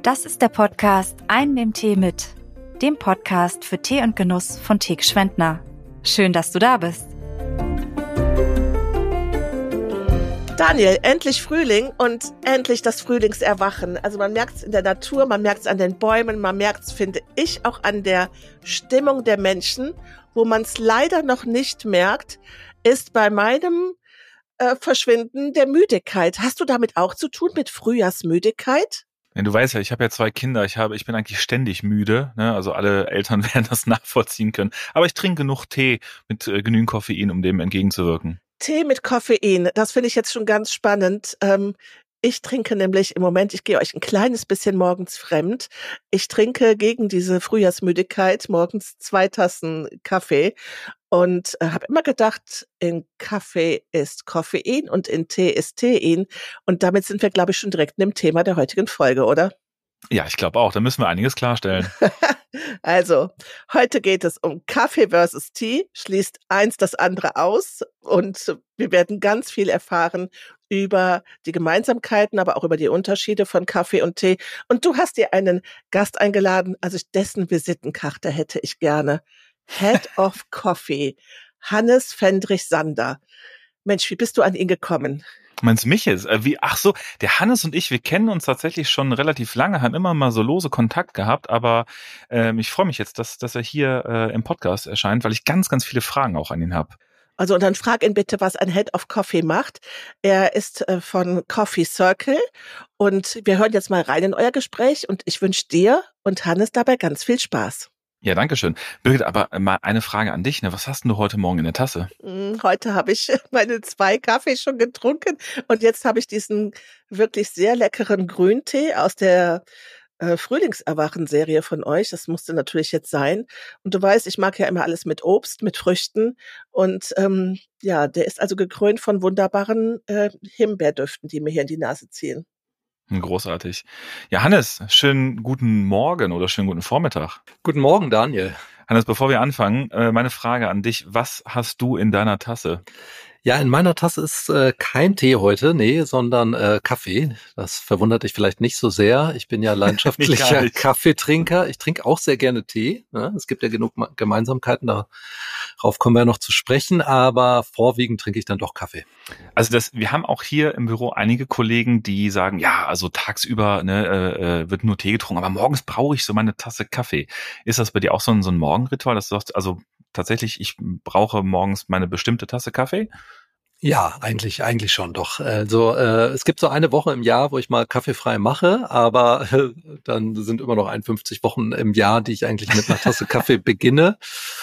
Das ist der Podcast Einen im Tee mit, dem Podcast für Tee und Genuss von Teek Schwendtner. Schön, dass du da bist. Daniel, endlich Frühling und endlich das Frühlingserwachen. Also man merkt es in der Natur, man merkt es an den Bäumen, man merkt es, finde ich, auch an der Stimmung der Menschen. Wo man es leider noch nicht merkt, ist bei meinem Verschwinden der Müdigkeit. Hast du damit auch zu tun, mit Frühjahrsmüdigkeit? Ja, du weißt ja, ich habe ja 2 Kinder. Ich bin eigentlich ständig müde, ne? Also alle Eltern werden das nachvollziehen können. Aber ich trinke genug Tee mit genügend Koffein, um dem entgegenzuwirken. Tee mit Koffein, das finde ich jetzt schon ganz spannend. Ich trinke nämlich im Moment, ich gehe euch ein kleines bisschen morgens fremd. Ich trinke gegen diese Frühjahrsmüdigkeit morgens 2 Tassen Kaffee und habe immer gedacht, in Kaffee ist Koffein und in Tee ist Tein. Und damit sind wir, glaube ich, schon direkt in dem Thema der heutigen Folge, oder? Ja, ich glaube auch. Da müssen wir einiges klarstellen. Also, heute geht es um Kaffee versus Tee, schließt eins das andere aus und wir werden ganz viel erfahren über die Gemeinsamkeiten, aber auch über die Unterschiede von Kaffee und Tee. Und du hast dir einen Gast eingeladen, also dessen Visitenkarte hätte ich gerne. Head of Coffee, Hannes Fendrich-Sander. Mensch, wie bist du an ihn gekommen? Meinst du mich jetzt? Ach so, der Hannes und ich, wir kennen uns tatsächlich schon relativ lange, haben immer mal so lose Kontakt gehabt, aber ich freue mich jetzt, dass er hier im Podcast erscheint, weil ich ganz, ganz viele Fragen auch an ihn habe. Also und dann frag ihn bitte, was ein Head of Coffee macht. Er ist von Coffee Circle und wir hören jetzt mal rein in euer Gespräch und ich wünsche dir und Hannes dabei ganz viel Spaß. Ja, danke schön. Birgit, aber mal eine Frage an dich, ne? Was hast denn du heute Morgen in der Tasse? Heute habe ich meine 2 Kaffee schon getrunken und jetzt habe ich diesen wirklich sehr leckeren Grüntee aus der Frühlingserwachen-Serie von euch. Das musste natürlich jetzt sein. Und du weißt, ich mag ja immer alles mit Obst, mit Früchten. Und ja, der ist also gekrönt von wunderbaren Himbeerdüften, die mir hier in die Nase ziehen. Großartig. Ja, Hannes, schönen guten Morgen oder schönen guten Vormittag. Guten Morgen, Daniel. Hannes, bevor wir anfangen, meine Frage an dich. Was hast du in deiner Tasse? Ja, in meiner Tasse ist kein Tee heute, nee, sondern Kaffee. Das verwundert dich vielleicht nicht so sehr. Ich bin ja leidenschaftlicher Kaffeetrinker. Ich trinke auch sehr gerne Tee. Ja, es gibt ja genug Gemeinsamkeiten, darauf kommen wir noch zu sprechen, aber vorwiegend trinke ich dann doch Kaffee. Also wir haben auch hier im Büro einige Kollegen, die sagen, ja, also tagsüber wird nur Tee getrunken, aber morgens brauche ich so meine Tasse Kaffee. Ist das bei dir auch so ein Morgenritual, dass du sagst, also tatsächlich, ich brauche morgens meine bestimmte Tasse Kaffee? Ja, eigentlich schon doch. Also es gibt so eine Woche im Jahr, wo ich mal kaffeefrei mache, aber dann sind immer noch 51 Wochen im Jahr, die ich eigentlich mit einer Tasse Kaffee beginne.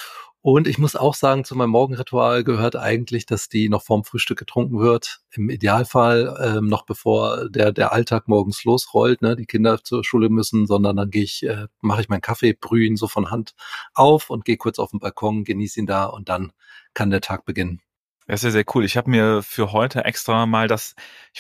Und ich muss auch sagen, zu meinem Morgenritual gehört eigentlich, dass die noch vorm Frühstück getrunken wird. Im Idealfall noch bevor der Alltag morgens losrollt, ne, die Kinder zur Schule müssen, sondern dann mache ich meinen Kaffee, brühe ihn so von Hand auf und gehe kurz auf den Balkon, genieße ihn da und dann kann der Tag beginnen. Das ist ja sehr cool. Ich habe mir für heute extra mal das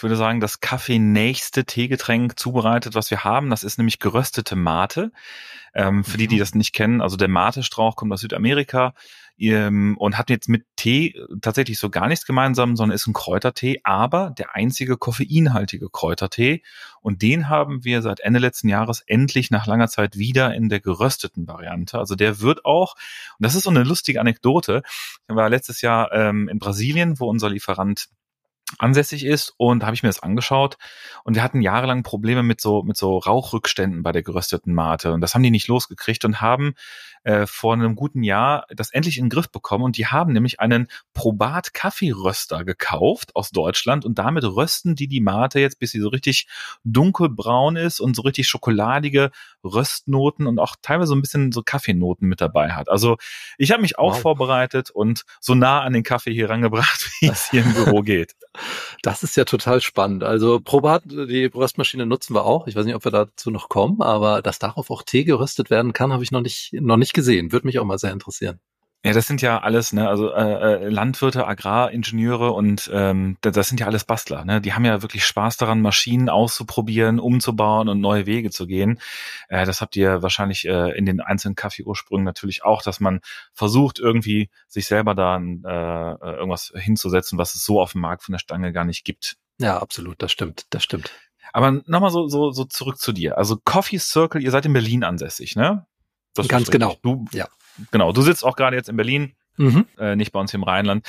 kaffeenächste Teegetränk zubereitet, was wir haben. Das ist nämlich geröstete Mate. Für die das nicht kennen, also der Mate-Strauch kommt aus Südamerika und hat jetzt mit Tee tatsächlich so gar nichts gemeinsam, sondern ist ein Kräutertee, aber der einzige koffeinhaltige Kräutertee. Und den haben wir seit Ende letzten Jahres endlich nach langer Zeit wieder in der gerösteten Variante. Also der wird auch, und das ist so eine lustige Anekdote, ich war letztes Jahr in Brasilien, wo unser Lieferant ansässig ist, und da habe ich mir das angeschaut und wir hatten jahrelang Probleme mit so Rauchrückständen bei der gerösteten Mate und das haben die nicht losgekriegt und haben vor einem guten Jahr das endlich in den Griff bekommen und die haben nämlich einen Probat Kaffeeröster gekauft aus Deutschland und damit rösten die Mate jetzt, bis sie so richtig dunkelbraun ist und so richtig schokoladige Röstnoten und auch teilweise so ein bisschen so Kaffeenoten mit dabei hat. Also ich habe mich auch vorbereitet und so nah an den Kaffee hier rangebracht, wie es hier im Büro geht. Das ist ja total spannend. Also Probat, die Röstmaschine nutzen wir auch. Ich weiß nicht, ob wir dazu noch kommen, aber dass darauf auch Tee geröstet werden kann, habe ich noch nicht gesehen. Würde mich auch mal sehr interessieren. Ja, das sind ja alles, ne, also Landwirte, Agraringenieure und das sind ja alles Bastler, ne? Die haben ja wirklich Spaß daran, Maschinen auszuprobieren, umzubauen und neue Wege zu gehen. Das habt ihr wahrscheinlich in den einzelnen Kaffeeursprüngen natürlich auch, dass man versucht, irgendwie sich selber da irgendwas hinzusetzen, was es so auf dem Markt von der Stange gar nicht gibt. Ja, absolut, das stimmt. Aber nochmal so zurück zu dir. Also Coffee Circle, ihr seid in Berlin ansässig, ne? Das Ganz ist richtig. genau. Ja. Genau, du sitzt auch gerade jetzt in Berlin. Mhm. Nicht bei uns hier im Rheinland.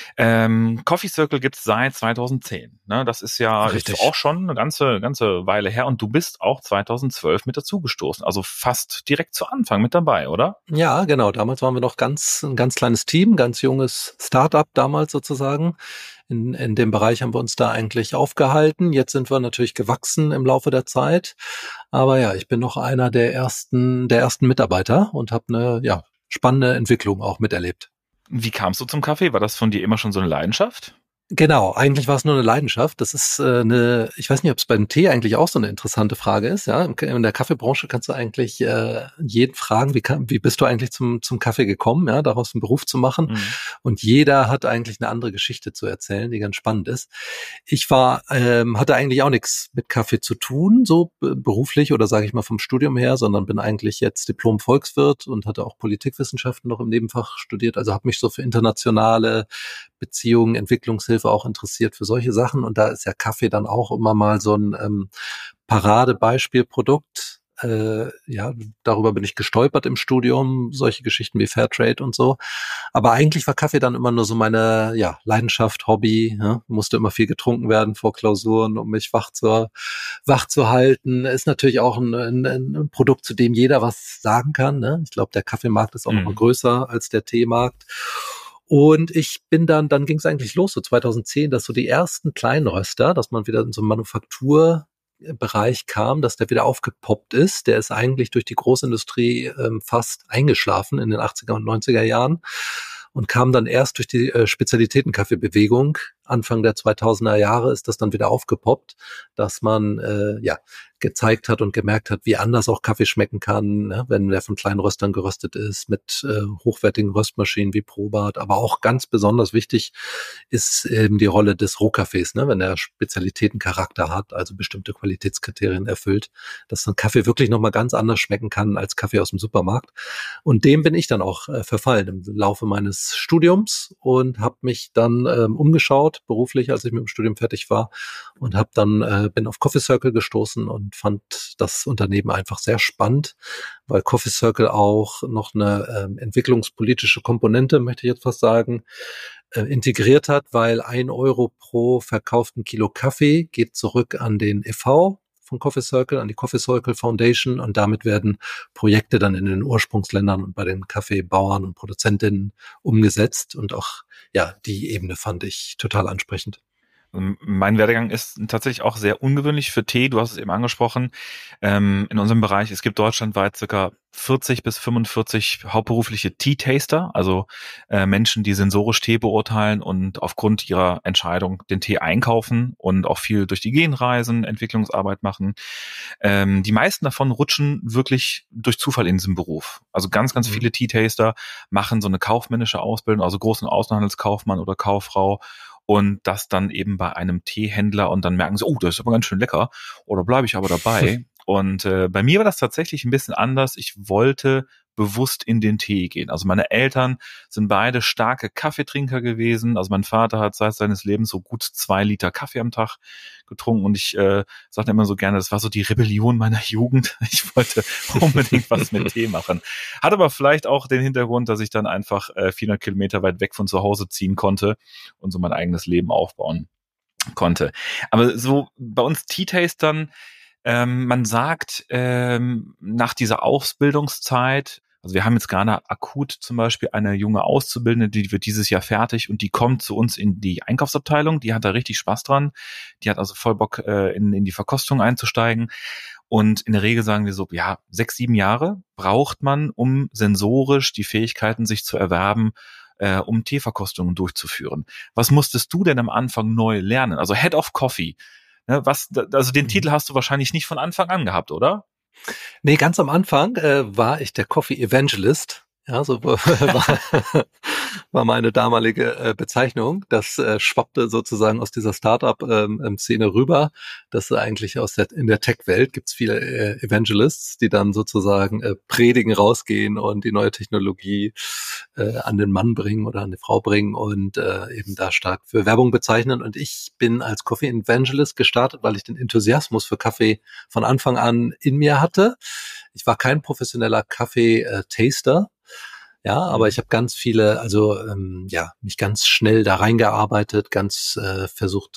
Coffee Circle gibt's seit 2010. Ne? Das ist ja Richtig. auch schon eine ganze Weile her. Und du bist auch 2012 mit dazugestoßen. Also fast direkt zu Anfang mit dabei, oder? Ja, genau. Damals waren wir noch ein ganz kleines Team, ganz junges Start-up damals sozusagen. In dem Bereich haben wir uns da eigentlich aufgehalten. Jetzt sind wir natürlich gewachsen im Laufe der Zeit. Aber ja, ich bin noch einer der ersten Mitarbeiter und habe eine spannende Entwicklung auch miterlebt. Wie kamst du zum Kaffee? War das von dir immer schon so eine Leidenschaft? Genau, eigentlich war es nur eine Leidenschaft. Das ist ich weiß nicht, ob es beim Tee eigentlich auch so eine interessante Frage ist. Ja, in der Kaffeebranche kannst du eigentlich jeden fragen, wie bist du eigentlich zum Kaffee gekommen, ja, daraus einen Beruf zu machen. Mhm. Und jeder hat eigentlich eine andere Geschichte zu erzählen, die ganz spannend ist. Ich hatte eigentlich auch nichts mit Kaffee zu tun, so beruflich oder sage ich mal vom Studium her, sondern bin eigentlich jetzt Diplom-Volkswirt und hatte auch Politikwissenschaften noch im Nebenfach studiert. Also habe mich so für internationale Beziehungen, Entwicklungshilfe auch interessiert für solche Sachen. Und da ist ja Kaffee dann auch immer mal so ein Paradebeispielprodukt. Darüber bin ich gestolpert im Studium, solche Geschichten wie Fairtrade und so. Aber eigentlich war Kaffee dann immer nur so meine Leidenschaft, Hobby. Ja? Musste immer viel getrunken werden vor Klausuren, um mich wach zu halten. Ist natürlich auch ein Produkt, zu dem jeder was sagen kann. Ne? Ich glaube, der Kaffeemarkt ist auch noch mal größer als der Teemarkt. Und ich bin dann ging es eigentlich los, so 2010, dass so die ersten kleinen Röster, dass man wieder in so einen Manufakturbereich kam, dass der wieder aufgepoppt ist. Der ist eigentlich durch die Großindustrie fast eingeschlafen in den 80er und 90er Jahren und kam dann erst durch die Spezialitätenkaffeebewegung. Anfang der 2000er Jahre ist das dann wieder aufgepoppt, dass man gezeigt hat und gemerkt hat, wie anders auch Kaffee schmecken kann, ne? Wenn der von kleinen Röstern geröstet ist, mit hochwertigen Röstmaschinen wie Probat. Aber auch ganz besonders wichtig ist eben die Rolle des Rohkaffees, ne? Wenn er Spezialitätencharakter hat, also bestimmte Qualitätskriterien erfüllt, dass dann Kaffee wirklich nochmal ganz anders schmecken kann als Kaffee aus dem Supermarkt. Und dem bin ich dann auch verfallen im Laufe meines Studiums und habe mich dann umgeschaut, beruflich, als ich mit dem Studium fertig war, und bin auf Coffee Circle gestoßen und fand das Unternehmen einfach sehr spannend, weil Coffee Circle auch noch eine entwicklungspolitische Komponente, möchte ich jetzt fast sagen, integriert hat, weil 1 Euro pro verkauften Kilo Kaffee geht zurück an den e.V. von Coffee Circle, an die Coffee Circle Foundation, und damit werden Projekte dann in den Ursprungsländern und bei den Kaffeebauern und Produzentinnen umgesetzt, und auch die Ebene fand ich total ansprechend. Mein Werdegang ist tatsächlich auch sehr ungewöhnlich für Tee. Du hast es eben angesprochen. In unserem Bereich, es gibt deutschlandweit circa 40 bis 45 hauptberufliche Tea-Taster, also Menschen, die sensorisch Tee beurteilen und aufgrund ihrer Entscheidung den Tee einkaufen und auch viel durch die Gegend reisen, Entwicklungsarbeit machen. Die meisten davon rutschen wirklich durch Zufall in diesem Beruf. Also ganz viele Tea-Taster machen so eine kaufmännische Ausbildung, also großen Außenhandelskaufmann oder Kauffrau, und das dann eben bei einem Teehändler, und dann merken sie, oh, das ist aber ganz schön lecker, oder bleibe ich aber dabei. Und bei mir war das tatsächlich ein bisschen anders. Ich wollte bewusst in den Tee gehen. Also meine Eltern sind beide starke Kaffeetrinker gewesen. Also mein Vater hat seit seines Lebens so gut 2 Liter Kaffee am Tag getrunken, und ich sagte immer so gerne, das war so die Rebellion meiner Jugend. Ich wollte unbedingt was mit Tee machen. Hat aber vielleicht auch den Hintergrund, dass ich dann einfach 400 Kilometer weit weg von zu Hause ziehen konnte und so mein eigenes Leben aufbauen konnte. Aber so bei uns Tea-Tastern, man sagt, nach dieser Ausbildungszeit, also wir haben jetzt gerade akut zum Beispiel eine junge Auszubildende, die wird dieses Jahr fertig, und die kommt zu uns in die Einkaufsabteilung, die hat da richtig Spaß dran, die hat also voll Bock, in die Verkostung einzusteigen, und in der Regel sagen wir so, 6, 7 Jahre braucht man, um sensorisch die Fähigkeiten sich zu erwerben, um Teeverkostungen durchzuführen. Was musstest du denn am Anfang neu lernen? Also Head of Coffee, ne, also den Titel hast du wahrscheinlich nicht von Anfang an gehabt, oder? Nee, ganz am Anfang war ich der Coffee Evangelist. Ja, so war meine damalige Bezeichnung. Das schwappte sozusagen aus dieser Startup-Szene rüber. Das eigentlich in der Tech-Welt gibt's viele Evangelists, die dann sozusagen predigen, rausgehen und die neue Technologie an den Mann bringen oder an die Frau bringen und eben da stark für Werbung bezeichnen. Und ich bin als Coffee Evangelist gestartet, weil ich den Enthusiasmus für Kaffee von Anfang an in mir hatte. Ich war kein professioneller Kaffee-Taster. Ja, aber ich habe ganz viele, mich ganz schnell da reingearbeitet, ganz versucht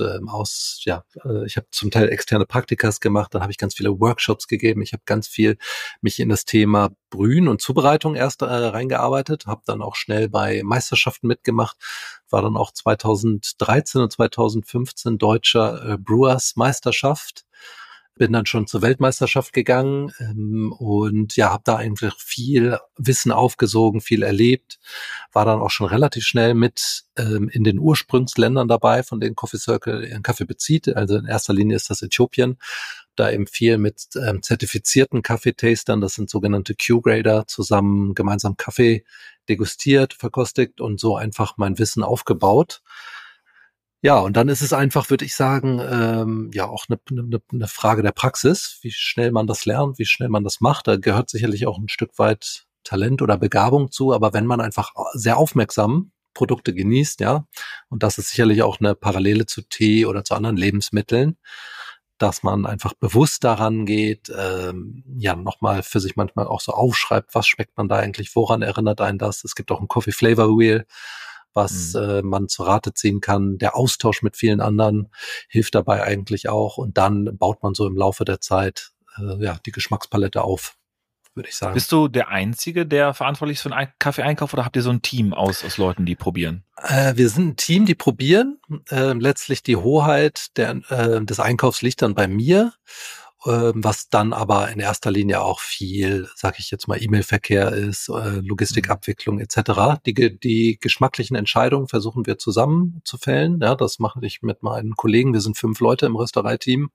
ich habe zum Teil externe Praktikas gemacht, dann habe ich ganz viele Workshops gegeben, ich habe ganz viel mich in das Thema Brühen und Zubereitung erst reingearbeitet, habe dann auch schnell bei Meisterschaften mitgemacht, war dann auch 2013 und 2015 deutscher Brewers Meisterschaft. Bin dann schon zur Weltmeisterschaft gegangen und ja, habe da einfach viel Wissen aufgesogen, viel erlebt, war dann auch schon relativ schnell mit in den Ursprungsländern dabei, von denen Coffee Circle ihren Kaffee bezieht. Also in erster Linie ist das Äthiopien, da eben viel mit zertifizierten Kaffeetastern, das sind sogenannte Q-Grader, zusammen gemeinsam Kaffee degustiert, verkostet und so einfach mein Wissen aufgebaut. Ja, und dann ist es einfach, würde ich sagen, auch eine Frage der Praxis, wie schnell man das lernt, wie schnell man das macht. Da gehört sicherlich auch ein Stück weit Talent oder Begabung zu, aber wenn man einfach sehr aufmerksam Produkte genießt, ja, und das ist sicherlich auch eine Parallele zu Tee oder zu anderen Lebensmitteln, dass man einfach bewusst daran geht, nochmal für sich manchmal auch so aufschreibt, was schmeckt man da eigentlich, woran erinnert einen das? Es gibt auch ein Coffee Flavor Wheel, was man zu Rate ziehen kann. Der Austausch mit vielen anderen hilft dabei eigentlich auch. Und dann baut man so im Laufe der Zeit die Geschmackspalette auf, würde ich sagen. Bist du der Einzige, der verantwortlich ist für einen Kaffeeeinkauf oder habt ihr so ein Team aus Leuten, die probieren? Wir sind ein Team, die probieren. Letztlich die Hoheit des Einkaufs liegt dann bei mir. Was dann aber in erster Linie auch viel, sag ich jetzt mal, E-Mail-Verkehr ist, Logistikabwicklung etc. Die geschmacklichen Entscheidungen versuchen wir zusammen zu fällen. Ja, das mache ich mit meinen Kollegen. Wir sind 5 Leute im Röstereiteam.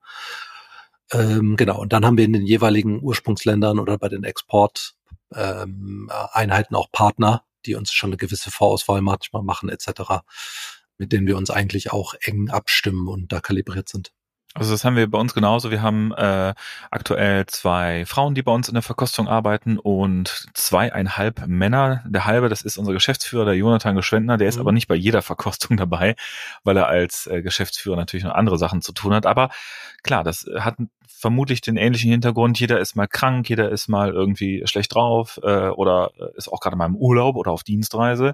Genau, und dann haben wir in den jeweiligen Ursprungsländern oder bei den Exporteinheiten auch Partner, die uns schon eine gewisse Vorauswahl manchmal machen etc., mit denen wir uns eigentlich auch eng abstimmen und da kalibriert sind. Also das haben wir bei uns genauso. Wir haben aktuell 2 Frauen, die bei uns in der Verkostung arbeiten und 2,5 Männer. Der halbe, das ist unser Geschäftsführer, der Jonathan Geschwendner. Der ist aber nicht bei jeder Verkostung dabei, weil er als Geschäftsführer natürlich noch andere Sachen zu tun hat. Aber klar, das hat vermutlich den ähnlichen Hintergrund. Jeder ist mal krank, jeder ist mal irgendwie schlecht drauf oder ist auch gerade mal im Urlaub oder auf Dienstreise,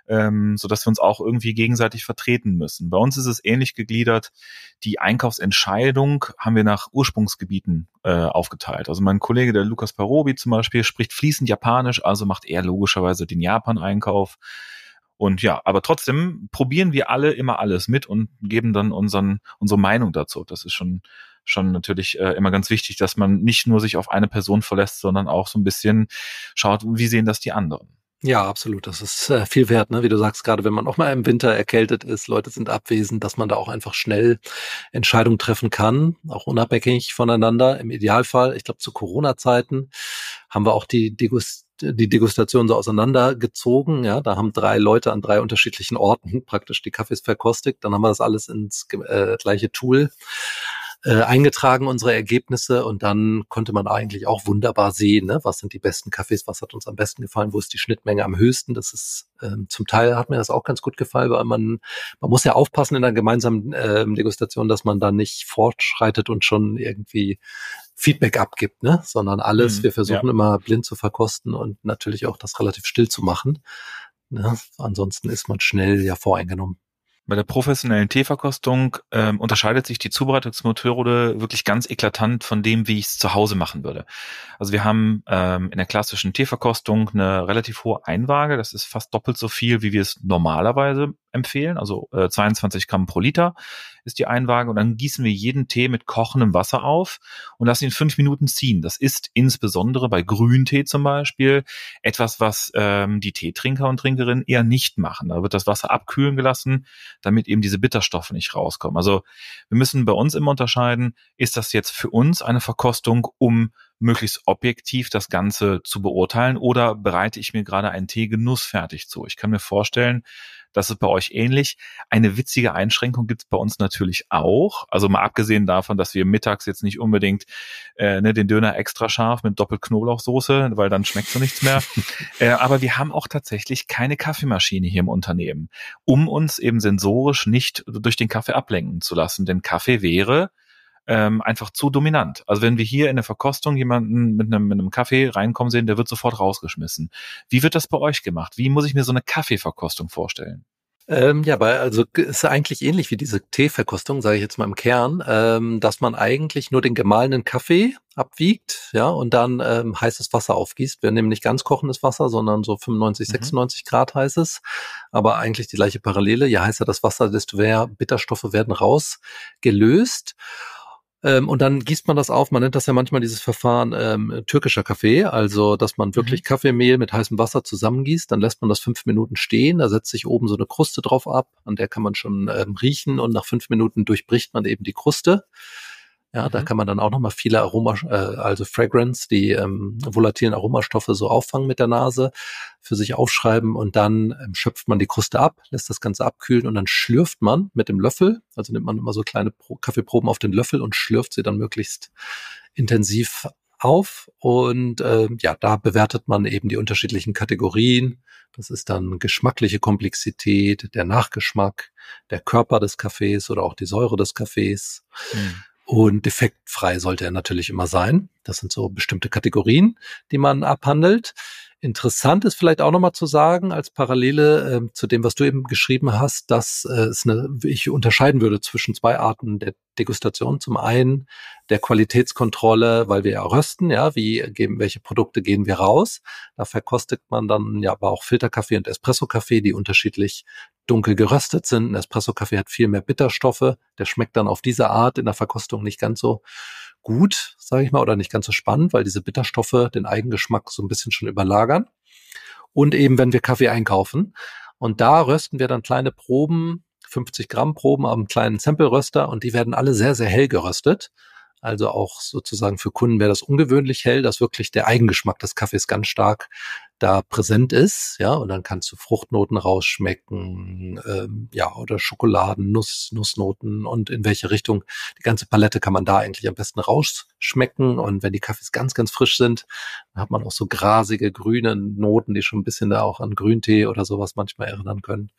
sodass wir uns auch irgendwie gegenseitig vertreten müssen. Bei uns ist es ähnlich gegliedert. Die Einkaufsentscheidung haben wir nach Ursprungsgebieten aufgeteilt. Also mein Kollege, der Lukas Parobi zum Beispiel, spricht fließend Japanisch, also macht er logischerweise den Japan-Einkauf. Und ja, aber trotzdem probieren wir alle immer alles mit und geben dann unsere Meinung dazu. Das ist schon natürlich immer ganz wichtig, dass man nicht nur sich auf eine Person verlässt, sondern auch so ein bisschen schaut, wie sehen das die anderen. Ja, absolut. Das ist viel wert, ne? Wie du sagst, gerade wenn man auch mal im Winter erkältet ist, Leute sind abwesend, dass man da auch einfach schnell Entscheidungen treffen kann, auch unabhängig voneinander. Im Idealfall, ich glaube zu Corona-Zeiten, haben wir auch die Degustation so auseinandergezogen. Ja, da haben 3 Leute an 3 unterschiedlichen Orten praktisch die Kaffees verkostet. Dann haben wir das alles ins gleiche Tool eingetragen, unsere Ergebnisse, und dann konnte man eigentlich auch wunderbar sehen, ne, was sind die besten Kaffees, was hat uns am besten gefallen, wo ist die Schnittmenge am höchsten. Das ist zum Teil hat mir das auch ganz gut gefallen, weil man muss ja aufpassen in einer gemeinsamen Degustation, dass man da nicht fortschreitet und schon irgendwie Feedback abgibt, ne, sondern alles, wir versuchen immer blind zu verkosten und natürlich auch das relativ still zu machen. Ne? Ansonsten ist man schnell ja voreingenommen. Bei der professionellen Teeverkostung unterscheidet sich die Zubereitungsmethode wirklich ganz eklatant von dem, wie ich es zu Hause machen würde. Also wir haben in der klassischen Teeverkostung eine relativ hohe Einwaage. Das ist fast doppelt so viel, wie wir es normalerweise empfehlen. Also 22 Gramm pro Liter ist die Einwaage. Und dann gießen wir jeden Tee mit kochendem Wasser auf und lassen ihn 5 Minuten ziehen. Das ist insbesondere bei Grüntee zum Beispiel etwas, was die Teetrinker und Trinkerinnen eher nicht machen. Da wird das Wasser abkühlen gelassen, damit eben diese Bitterstoffe nicht rauskommen. Also wir müssen bei uns immer unterscheiden, ist das jetzt für uns eine Verkostung, um möglichst objektiv das Ganze zu beurteilen, oder bereite ich mir gerade einen Tee genussfertig zu? Ich kann mir vorstellen, das ist bei euch ähnlich. Eine witzige Einschränkung gibt es bei uns natürlich auch. Also mal abgesehen davon, dass wir mittags jetzt nicht unbedingt den Döner extra scharf mit Doppel-Knoblauchsoße, weil dann schmeckt so nichts mehr. Aber wir haben auch tatsächlich keine Kaffeemaschine hier im Unternehmen, um uns eben sensorisch nicht durch den Kaffee ablenken zu lassen. Denn Kaffee wäre einfach zu dominant. Also wenn wir hier in der Verkostung jemanden mit einem Kaffee reinkommen sehen, der wird sofort rausgeschmissen. Wie wird das bei euch gemacht? Wie muss ich mir so eine Kaffeeverkostung vorstellen? Also ist eigentlich ähnlich wie diese Teeverkostung, sage ich jetzt mal im Kern, dass man eigentlich nur den gemahlenen Kaffee abwiegt, ja, und dann heißes Wasser aufgießt. Wir nehmen nicht ganz kochendes Wasser, sondern so 95, 96 Grad heißes, aber eigentlich die gleiche Parallele. Je heißer das Wasser, desto mehr Bitterstoffe werden rausgelöst. Und dann gießt man das auf, man nennt das ja manchmal dieses Verfahren türkischer Kaffee, also dass man wirklich Kaffeemehl mit heißem Wasser zusammengießt, dann lässt man das 5 Minuten stehen, da setzt sich oben so eine Kruste drauf ab, an der kann man schon riechen, und nach 5 Minuten durchbricht man eben die Kruste. Ja, da kann man dann auch nochmal viele also Fragrance, die volatilen Aromastoffe so auffangen mit der Nase, für sich aufschreiben, und dann schöpft man die Kruste ab, lässt das Ganze abkühlen und dann schlürft man mit dem Löffel, also nimmt man immer so kleine Kaffeeproben auf den Löffel und schlürft sie dann möglichst intensiv auf, und da bewertet man eben die unterschiedlichen Kategorien. Das ist dann geschmackliche Komplexität, der Nachgeschmack, der Körper des Kaffees oder auch die Säure des Kaffees. Und defektfrei sollte er natürlich immer sein. Das sind so bestimmte Kategorien, die man abhandelt. Interessant ist vielleicht auch nochmal zu sagen, als Parallele zu dem, was du eben geschrieben hast, dass ich unterscheiden würde zwischen 2 Arten der Degustation. Zum einen der Qualitätskontrolle, weil wir ja rösten, ja, welche Produkte gehen wir raus. Da verkostet man dann ja aber auch Filterkaffee und Espresso-Kaffee, die unterschiedlich dunkel geröstet sind. Ein Espresso-Kaffee hat viel mehr Bitterstoffe. Der schmeckt dann auf diese Art in der Verkostung nicht ganz so gut, sage ich mal, oder nicht ganz so spannend, weil diese Bitterstoffe den Eigengeschmack so ein bisschen schon überlagern. Und eben, wenn wir Kaffee einkaufen, und da rösten wir dann kleine Proben, 50 Gramm Proben am kleinen Sample-Röster, und die werden alle sehr, sehr hell geröstet. Also auch sozusagen für Kunden wäre das ungewöhnlich hell, dass wirklich der Eigengeschmack des Kaffees ganz stark da präsent ist, ja, und dann kannst du Fruchtnoten rausschmecken, oder Schokoladen, Nussnoten, und in welche Richtung. Die ganze Palette kann man da eigentlich am besten rausschmecken, und wenn die Kaffees ganz, ganz frisch sind, dann hat man auch so grasige, grüne Noten, die schon ein bisschen da auch an Grüntee oder sowas manchmal erinnern können.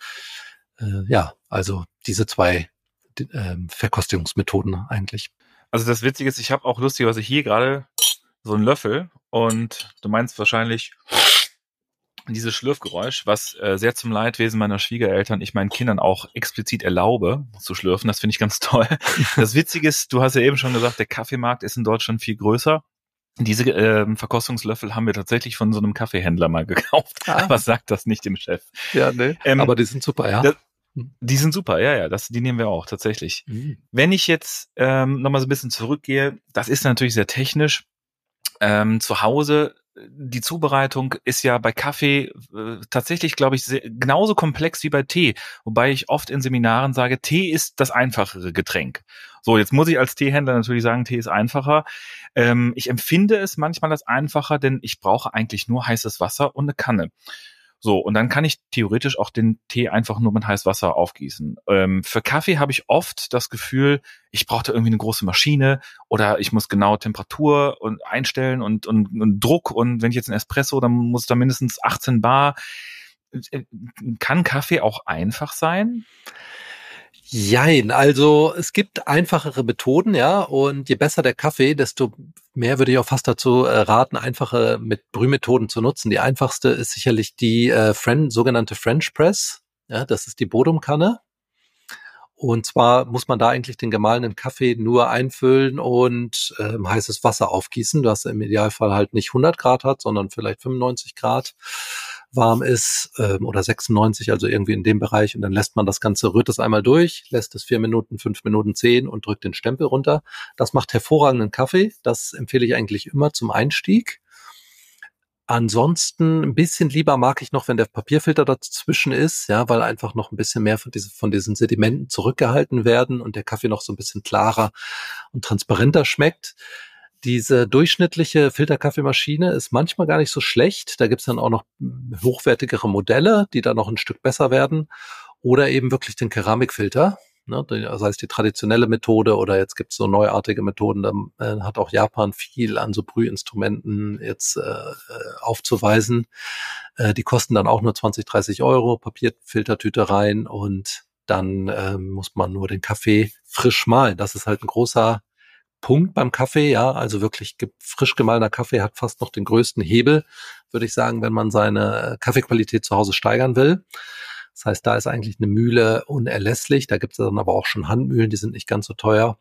Also diese 2 Verkostungsmethoden eigentlich. Also das Witzige ist, ich habe auch lustigerweise hier gerade so einen Löffel, und du meinst wahrscheinlich dieses Schlürfgeräusch, was sehr zum Leidwesen meiner Schwiegereltern, ich meinen Kindern auch explizit erlaube zu schlürfen. Das finde ich ganz toll. Das Witzige ist, du hast ja eben schon gesagt, der Kaffeemarkt ist in Deutschland viel größer. Diese Verkostungslöffel haben wir tatsächlich von so einem Kaffeehändler mal gekauft. Aber sagt das nicht dem Chef. Ja, ne. Aber die sind super, ja. Die sind super, ja, die nehmen wir auch tatsächlich. Wenn ich jetzt nochmal so ein bisschen zurückgehe, das ist natürlich sehr technisch. Zu Hause, die Zubereitung ist ja bei Kaffee tatsächlich, glaube ich, genauso komplex wie bei Tee. Wobei ich oft in Seminaren sage, Tee ist das einfachere Getränk. So, jetzt muss ich als Teehändler natürlich sagen, Tee ist einfacher. Ich empfinde es manchmal als einfacher, denn ich brauche eigentlich nur heißes Wasser und eine Kanne. So, und dann kann ich theoretisch auch den Tee einfach nur mit heißem Wasser aufgießen. Für Kaffee habe ich oft das Gefühl, ich brauche da irgendwie eine große Maschine, oder ich muss genau Temperatur und einstellen und Druck, und wenn ich jetzt einen Espresso, dann muss da mindestens 18 Bar. Kann Kaffee auch einfach sein? Jein, also es gibt einfachere Methoden, ja, und je besser der Kaffee, desto mehr würde ich auch fast dazu raten, einfache Brühmethoden zu nutzen. Die einfachste ist sicherlich die sogenannte French Press, ja, das ist die Bodumkanne. Und zwar muss man da eigentlich den gemahlenen Kaffee nur einfüllen und heißes Wasser aufgießen, das im Idealfall halt nicht 100 Grad hat, sondern vielleicht 95 Grad warm ist oder 96, also irgendwie in dem Bereich. Und dann lässt man das Ganze, rührt es einmal durch, lässt es 4 Minuten, 5 Minuten 10 und drückt den Stempel runter. Das macht hervorragenden Kaffee. Das empfehle ich eigentlich immer zum Einstieg. Ansonsten ein bisschen lieber mag ich noch, wenn der Papierfilter dazwischen ist, ja, weil einfach noch ein bisschen mehr von diesen Sedimenten zurückgehalten werden und der Kaffee noch so ein bisschen klarer und transparenter schmeckt. Diese durchschnittliche Filterkaffeemaschine ist manchmal gar nicht so schlecht. Da gibt's dann auch noch hochwertigere Modelle, die dann noch ein Stück besser werden. Oder eben wirklich den Keramikfilter. Ne, das heißt die traditionelle Methode oder jetzt gibt's so neuartige Methoden. Da hat auch Japan viel an so Brühinstrumenten jetzt aufzuweisen. Die kosten dann auch nur 20, 30 Euro, Papierfiltertüte rein und dann muss man nur den Kaffee frisch mahlen. Das ist halt ein großer Punkt beim Kaffee, ja, also wirklich frisch gemahlener Kaffee hat fast noch den größten Hebel, würde ich sagen, wenn man seine Kaffeequalität zu Hause steigern will. Das heißt, da ist eigentlich eine Mühle unerlässlich. Da gibt es dann aber auch schon Handmühlen, die sind nicht ganz so teuer.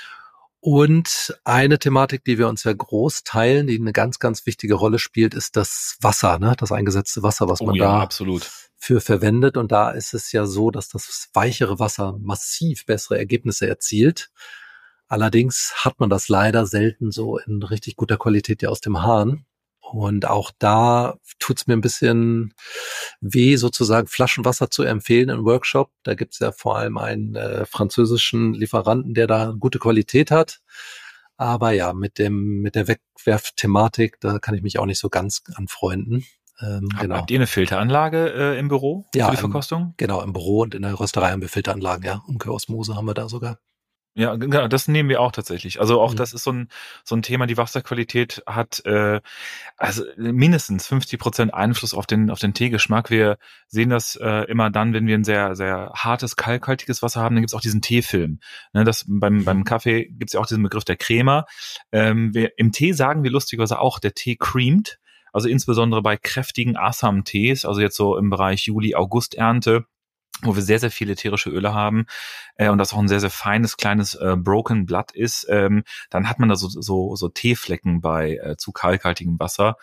Und eine Thematik, die wir uns ja groß teilen, die eine ganz, ganz wichtige Rolle spielt, ist das Wasser, ne? Das eingesetzte Wasser, was man da absolut für verwendet. Und da ist es ja so, dass das weichere Wasser massiv bessere Ergebnisse erzielt. Allerdings hat man das leider selten so in richtig guter Qualität ja aus dem Hahn. Und auch da tut's mir ein bisschen weh, sozusagen Flaschenwasser zu empfehlen im Workshop. Da gibt's ja vor allem einen französischen Lieferanten, der da gute Qualität hat. Aber ja, mit der Wegwerfthematik, da kann ich mich auch nicht so ganz anfreunden. Genau. Habt ihr eine Filteranlage im Büro für die Verkostung? Genau, im Büro und in der Rösterei haben wir Filteranlagen, ja. Umkehrosmose haben wir da sogar. Ja, genau, das nehmen wir auch tatsächlich. Also auch das ist so ein Thema, die Wasserqualität hat also mindestens 50% Einfluss auf den Teegeschmack. Wir sehen das immer dann, wenn wir ein sehr, sehr hartes, kalkhaltiges Wasser haben, dann gibt's auch diesen Teefilm. Ne, beim Kaffee gibt's ja auch diesen Begriff der Crema. Im Tee sagen wir lustigerweise auch, der Tee creamt. Also insbesondere bei kräftigen Assam-Tees, also jetzt so im Bereich Juli-August-Ernte, wo wir sehr, sehr viele ätherische Öle haben und das auch ein sehr, sehr feines, kleines Broken Blood ist, dann hat man da so Teeflecken bei zu kalkhaltigem Wasser.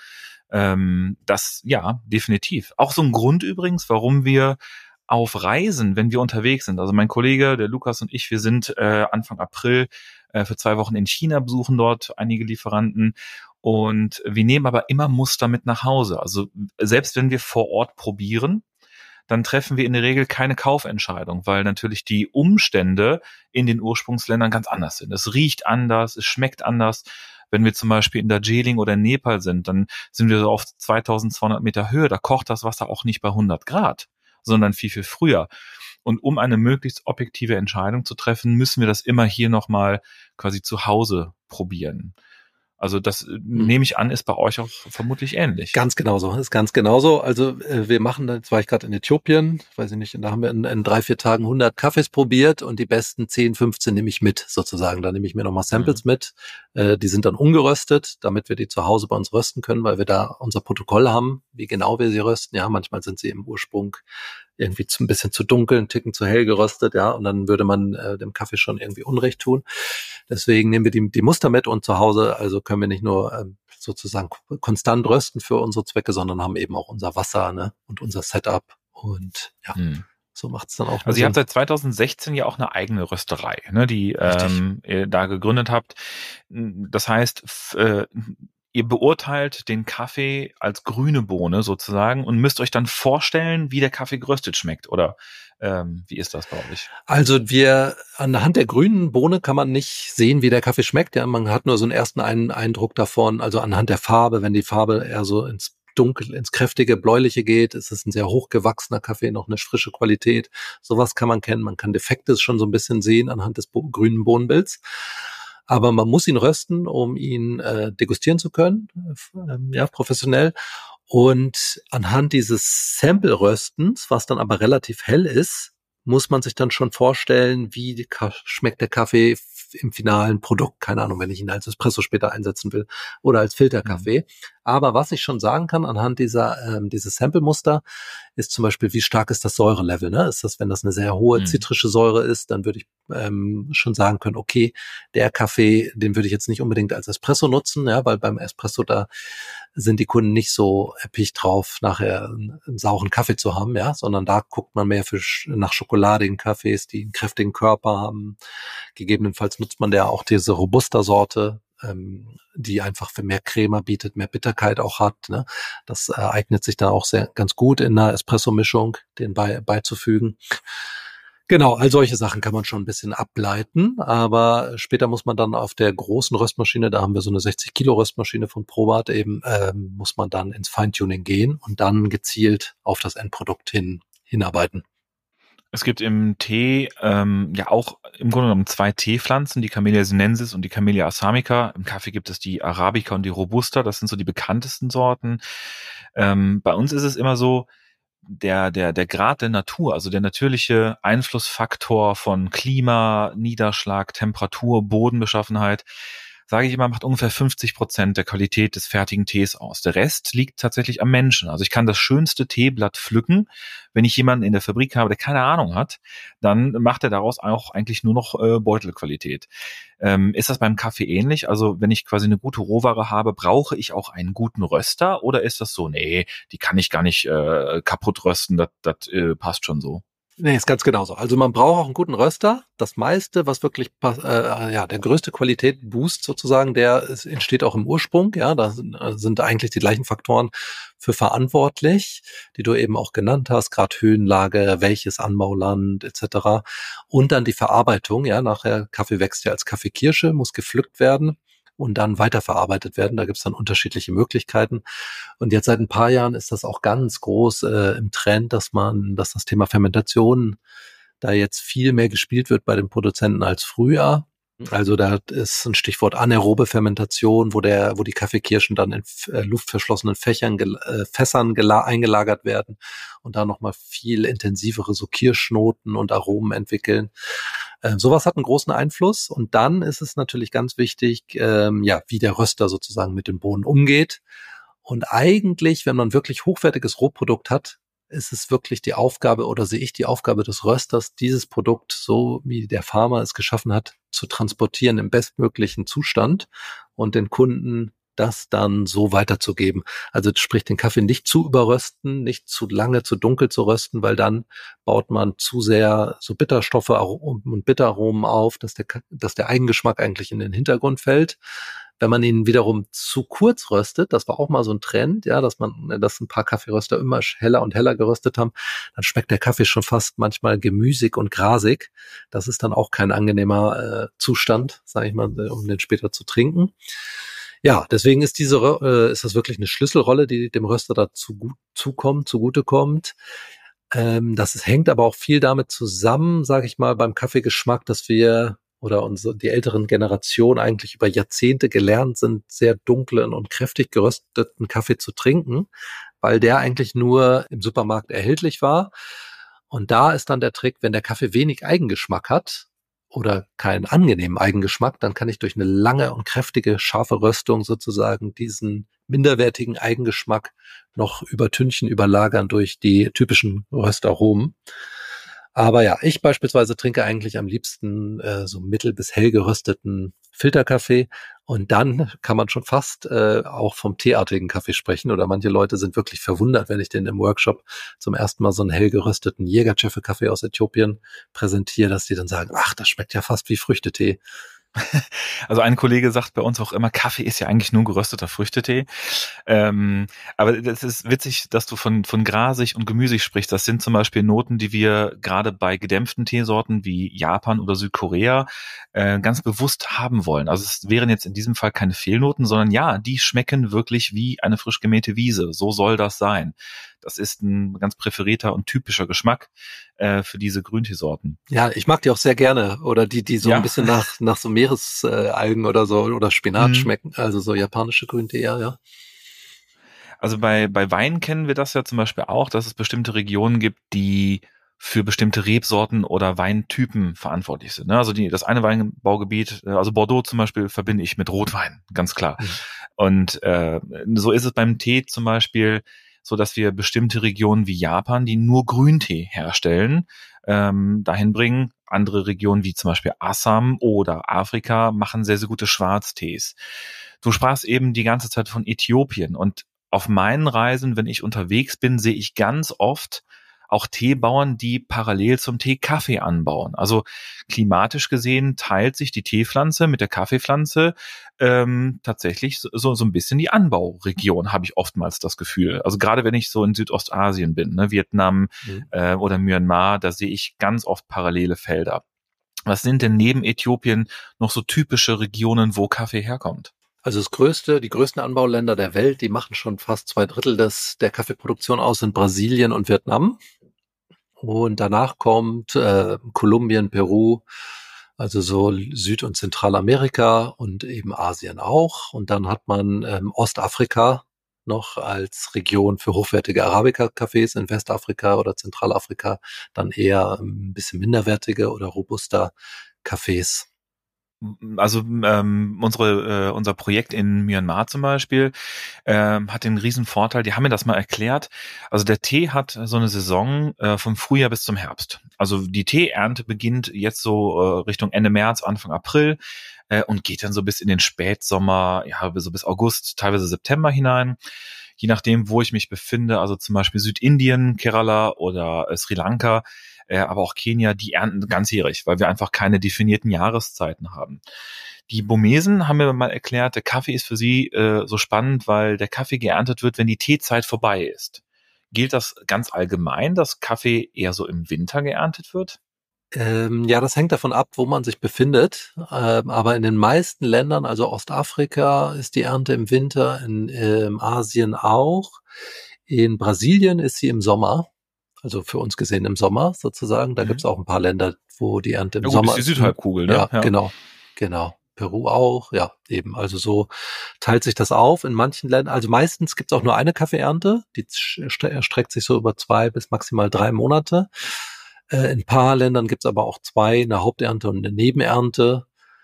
Das, ja, definitiv. Auch so ein Grund übrigens, warum wir auf Reisen, wenn wir unterwegs sind, also mein Kollege, der Lukas und ich, wir sind Anfang April für 2 Wochen in China, besuchen dort einige Lieferanten und wir nehmen aber immer Muster mit nach Hause. Also selbst wenn wir vor Ort probieren, dann treffen wir in der Regel keine Kaufentscheidung, weil natürlich die Umstände in den Ursprungsländern ganz anders sind. Es riecht anders, es schmeckt anders. Wenn wir zum Beispiel in Darjeeling oder in Nepal sind, dann sind wir so auf 2200 Meter Höhe, da kocht das Wasser auch nicht bei 100 Grad, sondern viel, viel früher. Und um eine möglichst objektive Entscheidung zu treffen, müssen wir das immer hier nochmal quasi zu Hause probieren. Also das nehme ich an, ist bei euch auch vermutlich ähnlich. Ganz genauso, ist ganz genauso. Also wir machen, jetzt war ich gerade in Äthiopien, weiß ich nicht, da haben wir in 3-4 Tagen 100 Kaffees probiert und die besten 10, 15 nehme ich mit sozusagen. Da nehme ich mir nochmal Samples mit. Die sind dann ungeröstet, damit wir die zu Hause bei uns rösten können, weil wir da unser Protokoll haben, wie genau wir sie rösten. Ja, manchmal sind sie im Ursprung irgendwie ein bisschen zu dunkel, ein Ticken zu hell geröstet, ja, und dann würde man dem Kaffee schon irgendwie Unrecht tun. Deswegen nehmen wir die Muster mit und zu Hause, also können wir nicht nur sozusagen konstant rösten für unsere Zwecke, sondern haben eben auch unser Wasser, ne, und unser Setup und ja, so macht's dann auch. Also ihr habt seit 2016 ja auch eine eigene Rösterei, ne, die ihr da gegründet habt. Das heißt, ihr beurteilt den Kaffee als grüne Bohne sozusagen und müsst euch dann vorstellen, wie der Kaffee geröstet schmeckt, oder wie ist das bei euch? Also anhand der grünen Bohne kann man nicht sehen, wie der Kaffee schmeckt. Ja, man hat nur so einen ersten Eindruck davon, also anhand der Farbe. Wenn die Farbe eher so ins Dunkel, ins kräftige, bläuliche geht, ist es ein sehr hochgewachsener Kaffee, noch eine frische Qualität. Sowas kann man kennen. Man kann Defekte schon so ein bisschen sehen anhand des grünen Bohnenbilds. Aber man muss ihn rösten, um ihn degustieren zu können, ja, professionell. Und anhand dieses Sample-Röstens, was dann aber relativ hell ist, muss man sich dann schon vorstellen, wie schmeckt der Kaffee im finalen Produkt. Keine Ahnung, wenn ich ihn als Espresso später einsetzen will oder als Filterkaffee. Aber was ich schon sagen kann anhand dieses Sample-Muster, ist zum Beispiel, wie stark ist das Säurelevel, ne? Ist das, wenn das eine sehr hohe zitrische Säure ist, dann würde ich schon sagen können, okay, der Kaffee, den würde ich jetzt nicht unbedingt als Espresso nutzen, ja, weil beim Espresso da sind die Kunden nicht so erpicht drauf, nachher einen sauren Kaffee zu haben, ja, sondern da guckt man mehr nach schokoladigen Kaffees, die einen kräftigen Körper haben. Gegebenenfalls nutzt man ja auch diese Robusta-Sorte, die einfach für mehr Crema bietet, mehr Bitterkeit auch hat, ne? Das eignet sich da auch ganz gut in einer Espresso-Mischung, den beizufügen. Genau, all solche Sachen kann man schon ein bisschen ableiten, aber später muss man dann auf der großen Röstmaschine, da haben wir so eine 60 Kilo Röstmaschine von Probat eben, muss man dann ins Feintuning gehen und dann gezielt auf das Endprodukt hinarbeiten. Es gibt im Tee ja auch im Grunde genommen 2 Teepflanzen, die Camellia sinensis und die Camellia assamica. Im Kaffee gibt es die Arabica und die Robusta, das sind so die bekanntesten Sorten. Bei uns ist es immer so, der Grad der Natur, also der natürliche Einflussfaktor von Klima, Niederschlag, Temperatur, Bodenbeschaffenheit, sage ich immer, macht ungefähr 50% der Qualität des fertigen Tees aus. Der Rest liegt tatsächlich am Menschen. Also ich kann das schönste Teeblatt pflücken. Wenn ich jemanden in der Fabrik habe, der keine Ahnung hat, dann macht er daraus auch eigentlich nur noch Beutelqualität. Ist das beim Kaffee ähnlich? Also wenn ich quasi eine gute Rohware habe, brauche ich auch einen guten Röster? Oder ist das so, nee, die kann ich gar nicht kaputt rösten, das passt schon so? Nee, ist ganz genauso. Also man braucht auch einen guten Röster. Das meiste, was wirklich, der größte Qualität-Boost sozusagen, entsteht auch im Ursprung. Ja, da sind eigentlich die gleichen Faktoren für verantwortlich, die du eben auch genannt hast, gerade Höhenlage, welches Anbauland etc. Und dann die Verarbeitung. Ja, nachher Kaffee wächst ja als Kaffeekirsche, muss gepflückt werden und dann weiterverarbeitet werden. Da gibt's dann unterschiedliche Möglichkeiten. Und jetzt seit ein paar Jahren ist das auch ganz groß im Trend, dass das Thema Fermentation da jetzt viel mehr gespielt wird bei den Produzenten als früher. Also da ist ein Stichwort anaerobe Fermentation, wo die Kaffeekirschen dann in luftverschlossenen Fässern eingelagert werden und da nochmal viel intensivere so Kirschnoten und Aromen entwickeln. Sowas hat einen großen Einfluss. Und dann ist es natürlich ganz wichtig, wie der Röster sozusagen mit den Bohnen umgeht. Und eigentlich, wenn man wirklich hochwertiges Rohprodukt hat, ist es wirklich die Aufgabe oder sehe ich die Aufgabe des Rösters, dieses Produkt, so wie der Farmer es geschaffen hat, zu transportieren im bestmöglichen Zustand und den Kunden das dann so weiterzugeben. Also sprich, den Kaffee nicht zu überrösten, nicht zu lange, zu dunkel zu rösten, weil dann baut man zu sehr so Bitterstoffe und Bitteraromen auf, dass der Eigengeschmack eigentlich in den Hintergrund fällt. Wenn man ihn wiederum zu kurz röstet, das war auch mal so ein Trend, ja, dass ein paar Kaffeeröster immer heller und heller geröstet haben, dann schmeckt der Kaffee schon fast manchmal gemüsig und grasig. Das ist dann auch kein angenehmer Zustand, sage ich mal, um den später zu trinken. Ja, deswegen ist ist das wirklich eine Schlüsselrolle, die dem Röster dazu zugutekommt. Das hängt aber auch viel damit zusammen, sage ich mal, beim Kaffeegeschmack, dass wir oder die älteren Generationen eigentlich über Jahrzehnte gelernt sind, sehr dunklen und kräftig gerösteten Kaffee zu trinken, weil der eigentlich nur im Supermarkt erhältlich war. Und da ist dann der Trick, wenn der Kaffee wenig Eigengeschmack hat oder keinen angenehmen Eigengeschmack, dann kann ich durch eine lange und kräftige, scharfe Röstung sozusagen diesen minderwertigen Eigengeschmack noch überlagern durch die typischen Röstaromen. Aber ja, ich beispielsweise trinke eigentlich am liebsten so mittel- bis hell gerösteten Filterkaffee und dann kann man schon fast auch vom teeartigen Kaffee sprechen oder manche Leute sind wirklich verwundert, wenn ich den im Workshop zum ersten Mal so einen hell gerösteten Jägertscheffe-Kaffee aus Äthiopien präsentiere, dass die dann sagen, ach, das schmeckt ja fast wie Früchtetee. Also ein Kollege sagt bei uns auch immer, Kaffee ist ja eigentlich nur gerösteter Früchtetee. Aber das ist witzig, dass du von grasig und gemüsig sprichst. Das sind zum Beispiel Noten, die wir gerade bei gedämpften Teesorten wie Japan oder Südkorea ganz bewusst haben wollen. Also es wären jetzt in diesem Fall keine Fehlnoten, sondern ja, die schmecken wirklich wie eine frisch gemähte Wiese. So soll das sein. Das ist ein ganz präferierter und typischer Geschmack für diese Grünteesorten. Ja, ich mag die auch sehr gerne. Oder die so ein bisschen nach so Meeresalgen oder so oder Spinat schmecken. Also so japanische Grüntee, ja. Also bei Wein kennen wir das ja zum Beispiel auch, dass es bestimmte Regionen gibt, die für bestimmte Rebsorten oder Weintypen verantwortlich sind. Also das eine Weinbaugebiet, also Bordeaux zum Beispiel, verbinde ich mit Rotwein, ganz klar. Und so ist es beim Tee zum Beispiel so, dass wir bestimmte Regionen wie Japan, die nur Grüntee herstellen, dahin bringen. Andere Regionen wie zum Beispiel Assam oder Afrika machen sehr, sehr gute Schwarztees. Du sprachst eben die ganze Zeit von Äthiopien und auf meinen Reisen, wenn ich unterwegs bin, sehe ich ganz oft auch Teebauern, die parallel zum Tee Kaffee anbauen. Also klimatisch gesehen teilt sich die Teepflanze mit der Kaffeepflanze tatsächlich so ein bisschen die Anbauregion, habe ich oftmals das Gefühl. Also gerade wenn ich so in Südostasien bin, ne, Vietnam oder Myanmar, da sehe ich ganz oft parallele Felder. Was sind denn neben Äthiopien noch so typische Regionen, wo Kaffee herkommt? Also die größten Anbauländer der Welt, die machen schon fast 2/3 der Kaffeeproduktion aus, sind Brasilien und Vietnam. Und danach kommt Kolumbien, Peru, also so Süd- und Zentralamerika und eben Asien auch. Und dann hat man Ostafrika noch als Region für hochwertige Arabica-Kaffees, in Westafrika oder Zentralafrika dann eher ein bisschen minderwertige oder robuster Kaffees. Also unser Projekt in Myanmar zum Beispiel hat den riesen Vorteil, die haben mir das mal erklärt, also der Tee hat so eine Saison vom Frühjahr bis zum Herbst. Also die Teeernte beginnt jetzt so Richtung Ende März, Anfang April und geht dann so bis in den Spätsommer, ja, so bis August, teilweise September hinein. Je nachdem, wo ich mich befinde, also zum Beispiel Südindien, Kerala oder Sri Lanka, aber auch Kenia, die ernten ganzjährig, weil wir einfach keine definierten Jahreszeiten haben. Die Burmesen haben mir mal erklärt, der Kaffee ist für sie so spannend, weil der Kaffee geerntet wird, wenn die Teezeit vorbei ist. Gilt das ganz allgemein, dass Kaffee eher so im Winter geerntet wird? Ja, das hängt davon ab, wo man sich befindet. Aber in den meisten Ländern, also Ostafrika, ist die Ernte im Winter, in Asien auch. In Brasilien ist sie im Sommer. Also für uns gesehen im Sommer sozusagen. Da gibt's auch ein paar Länder, wo die Ernte im Ja gut, Sommer ist die Südhalbkugel, ne? Ja, genau. Peru auch, ja, eben. Also so teilt sich das auf. In manchen Ländern, also meistens gibt's auch nur eine Kaffeeernte. Die erstreckt sich so über 2 bis maximal 3 Monate. In ein paar Ländern gibt's aber auch 2, eine Haupternte und eine Nebenernte.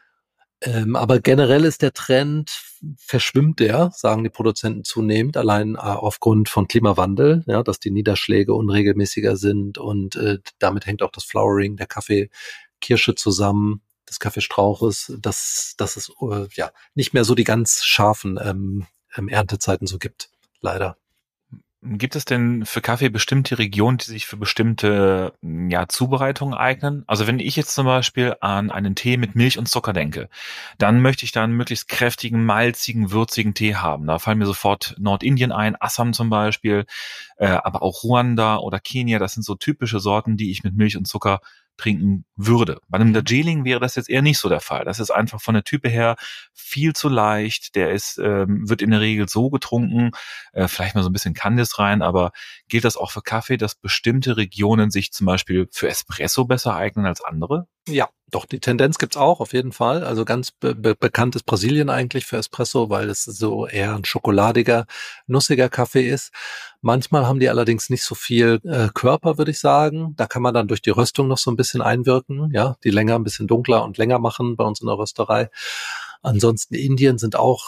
Aber generell ist der Trend, verschwimmt der, sagen die Produzenten zunehmend, allein aufgrund von Klimawandel, ja, dass die Niederschläge unregelmäßiger sind und damit hängt auch das Flowering der Kaffeekirsche zusammen, des Kaffeestrauches, dass es ja nicht mehr so die ganz scharfen Erntezeiten so gibt, leider. Gibt es denn für Kaffee bestimmte Regionen, die sich für bestimmte Zubereitungen eignen? Also wenn ich jetzt zum Beispiel an einen Tee mit Milch und Zucker denke, dann möchte ich da einen möglichst kräftigen, malzigen, würzigen Tee haben. Da fallen mir sofort Nordindien ein, Assam zum Beispiel, aber auch Ruanda oder Kenia. Das sind so typische Sorten, die ich mit Milch und Zucker trinken würde. Bei einem Darjeeling wäre das jetzt eher nicht so der Fall. Das ist einfach von der Type her viel zu leicht. Der wird in der Regel so getrunken, vielleicht mal so ein bisschen Kandis rein, aber gilt das auch für Kaffee, dass bestimmte Regionen sich zum Beispiel für Espresso besser eignen als andere? Ja, doch, die Tendenz gibt's auch, auf jeden Fall. Also ganz bekannt ist Brasilien eigentlich für Espresso, weil es so eher ein schokoladiger, nussiger Kaffee ist. Manchmal haben die allerdings nicht so viel Körper, würde ich sagen. Da kann man dann durch die Röstung noch so ein bisschen einwirken, ja, die länger, ein bisschen dunkler und länger machen bei uns in der Rösterei. Ansonsten Indien sind auch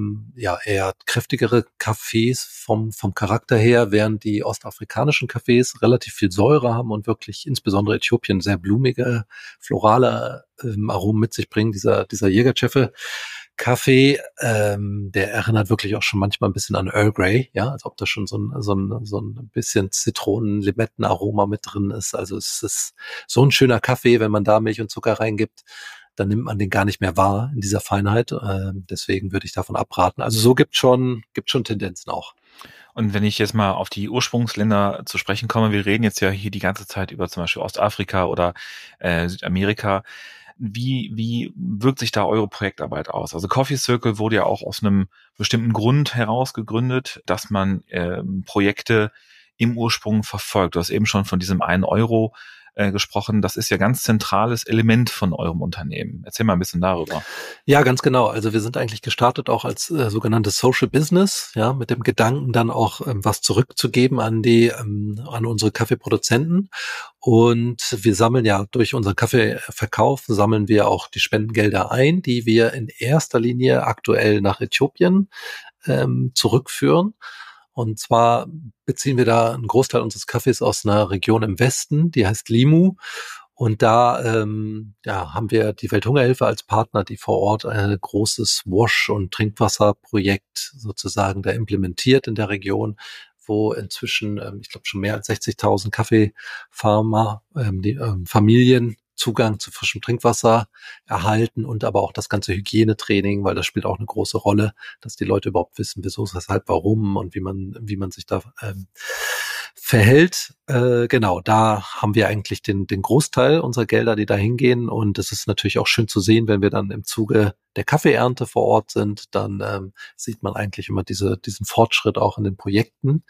eher kräftigere Kaffees vom Charakter her, während die ostafrikanischen Kaffees relativ viel Säure haben und wirklich insbesondere Äthiopien sehr blumige, florale Aromen mit sich bringen. Dieser Jägercheffe Kaffee, der erinnert wirklich auch schon manchmal ein bisschen an Earl Grey, ja, als ob da schon so ein bisschen Zitronen-Limettenaroma mit drin ist. Also es ist so ein schöner Kaffee, wenn man da Milch und Zucker reingibt, dann nimmt man den gar nicht mehr wahr in dieser Feinheit. Deswegen würde ich davon abraten. Also so gibt schon Tendenzen auch. Und wenn ich jetzt mal auf die Ursprungsländer zu sprechen komme, wir reden jetzt ja hier die ganze Zeit über zum Beispiel Ostafrika oder Südamerika. Wie wirkt sich da eure Projektarbeit aus? Also Coffee Circle wurde ja auch aus einem bestimmten Grund heraus gegründet, dass man Projekte im Ursprung verfolgt. Du hast eben schon von diesem 1 Euro gesprochen. Das ist ja ganz zentrales Element von eurem Unternehmen. Erzähl mal ein bisschen darüber. Ja, ganz genau. Also wir sind eigentlich gestartet auch als sogenanntes Social Business, ja, mit dem Gedanken dann auch was zurückzugeben an unsere Kaffeeproduzenten. Und wir sammeln ja durch unseren Kaffeeverkauf sammeln wir auch die Spendengelder ein, die wir in erster Linie aktuell nach Äthiopien zurückführen. Und zwar beziehen wir da einen Großteil unseres Kaffees aus einer Region im Westen, die heißt Limu. Und da haben wir die Welthungerhilfe als Partner, die vor Ort ein großes Wash- und Trinkwasserprojekt sozusagen da implementiert in der Region, wo inzwischen, ich glaube, schon mehr als 60.000 Kaffeefarmer, Familien Zugang zu frischem Trinkwasser erhalten und aber auch das ganze Hygienetraining, weil das spielt auch eine große Rolle, dass die Leute überhaupt wissen, wieso, weshalb, warum und wie man sich da verhält. Genau, da haben wir eigentlich den Großteil unserer Gelder, die da hingehen. Und es ist natürlich auch schön zu sehen, wenn wir dann im Zuge der Kaffeeernte vor Ort sind, dann sieht man eigentlich immer diesen Fortschritt auch in den Projekten.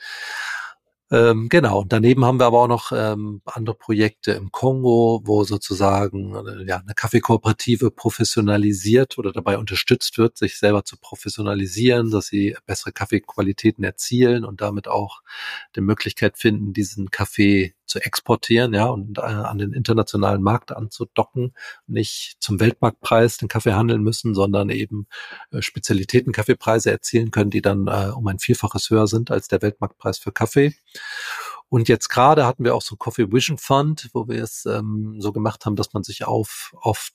Genau, und daneben haben wir aber auch noch andere Projekte im Kongo, wo sozusagen eine Kaffeekooperative professionalisiert oder dabei unterstützt wird, sich selber zu professionalisieren, dass sie bessere Kaffeequalitäten erzielen und damit auch die Möglichkeit finden, diesen Kaffee zu exportieren, ja, und an den internationalen Markt anzudocken, nicht zum Weltmarktpreis den Kaffee handeln müssen, sondern eben Spezialitäten-Kaffeepreise erzielen können, die dann um ein Vielfaches höher sind als der Weltmarktpreis für Kaffee. Und jetzt gerade hatten wir auch so Coffee Vision Fund, wo wir es so gemacht haben, dass man sich auf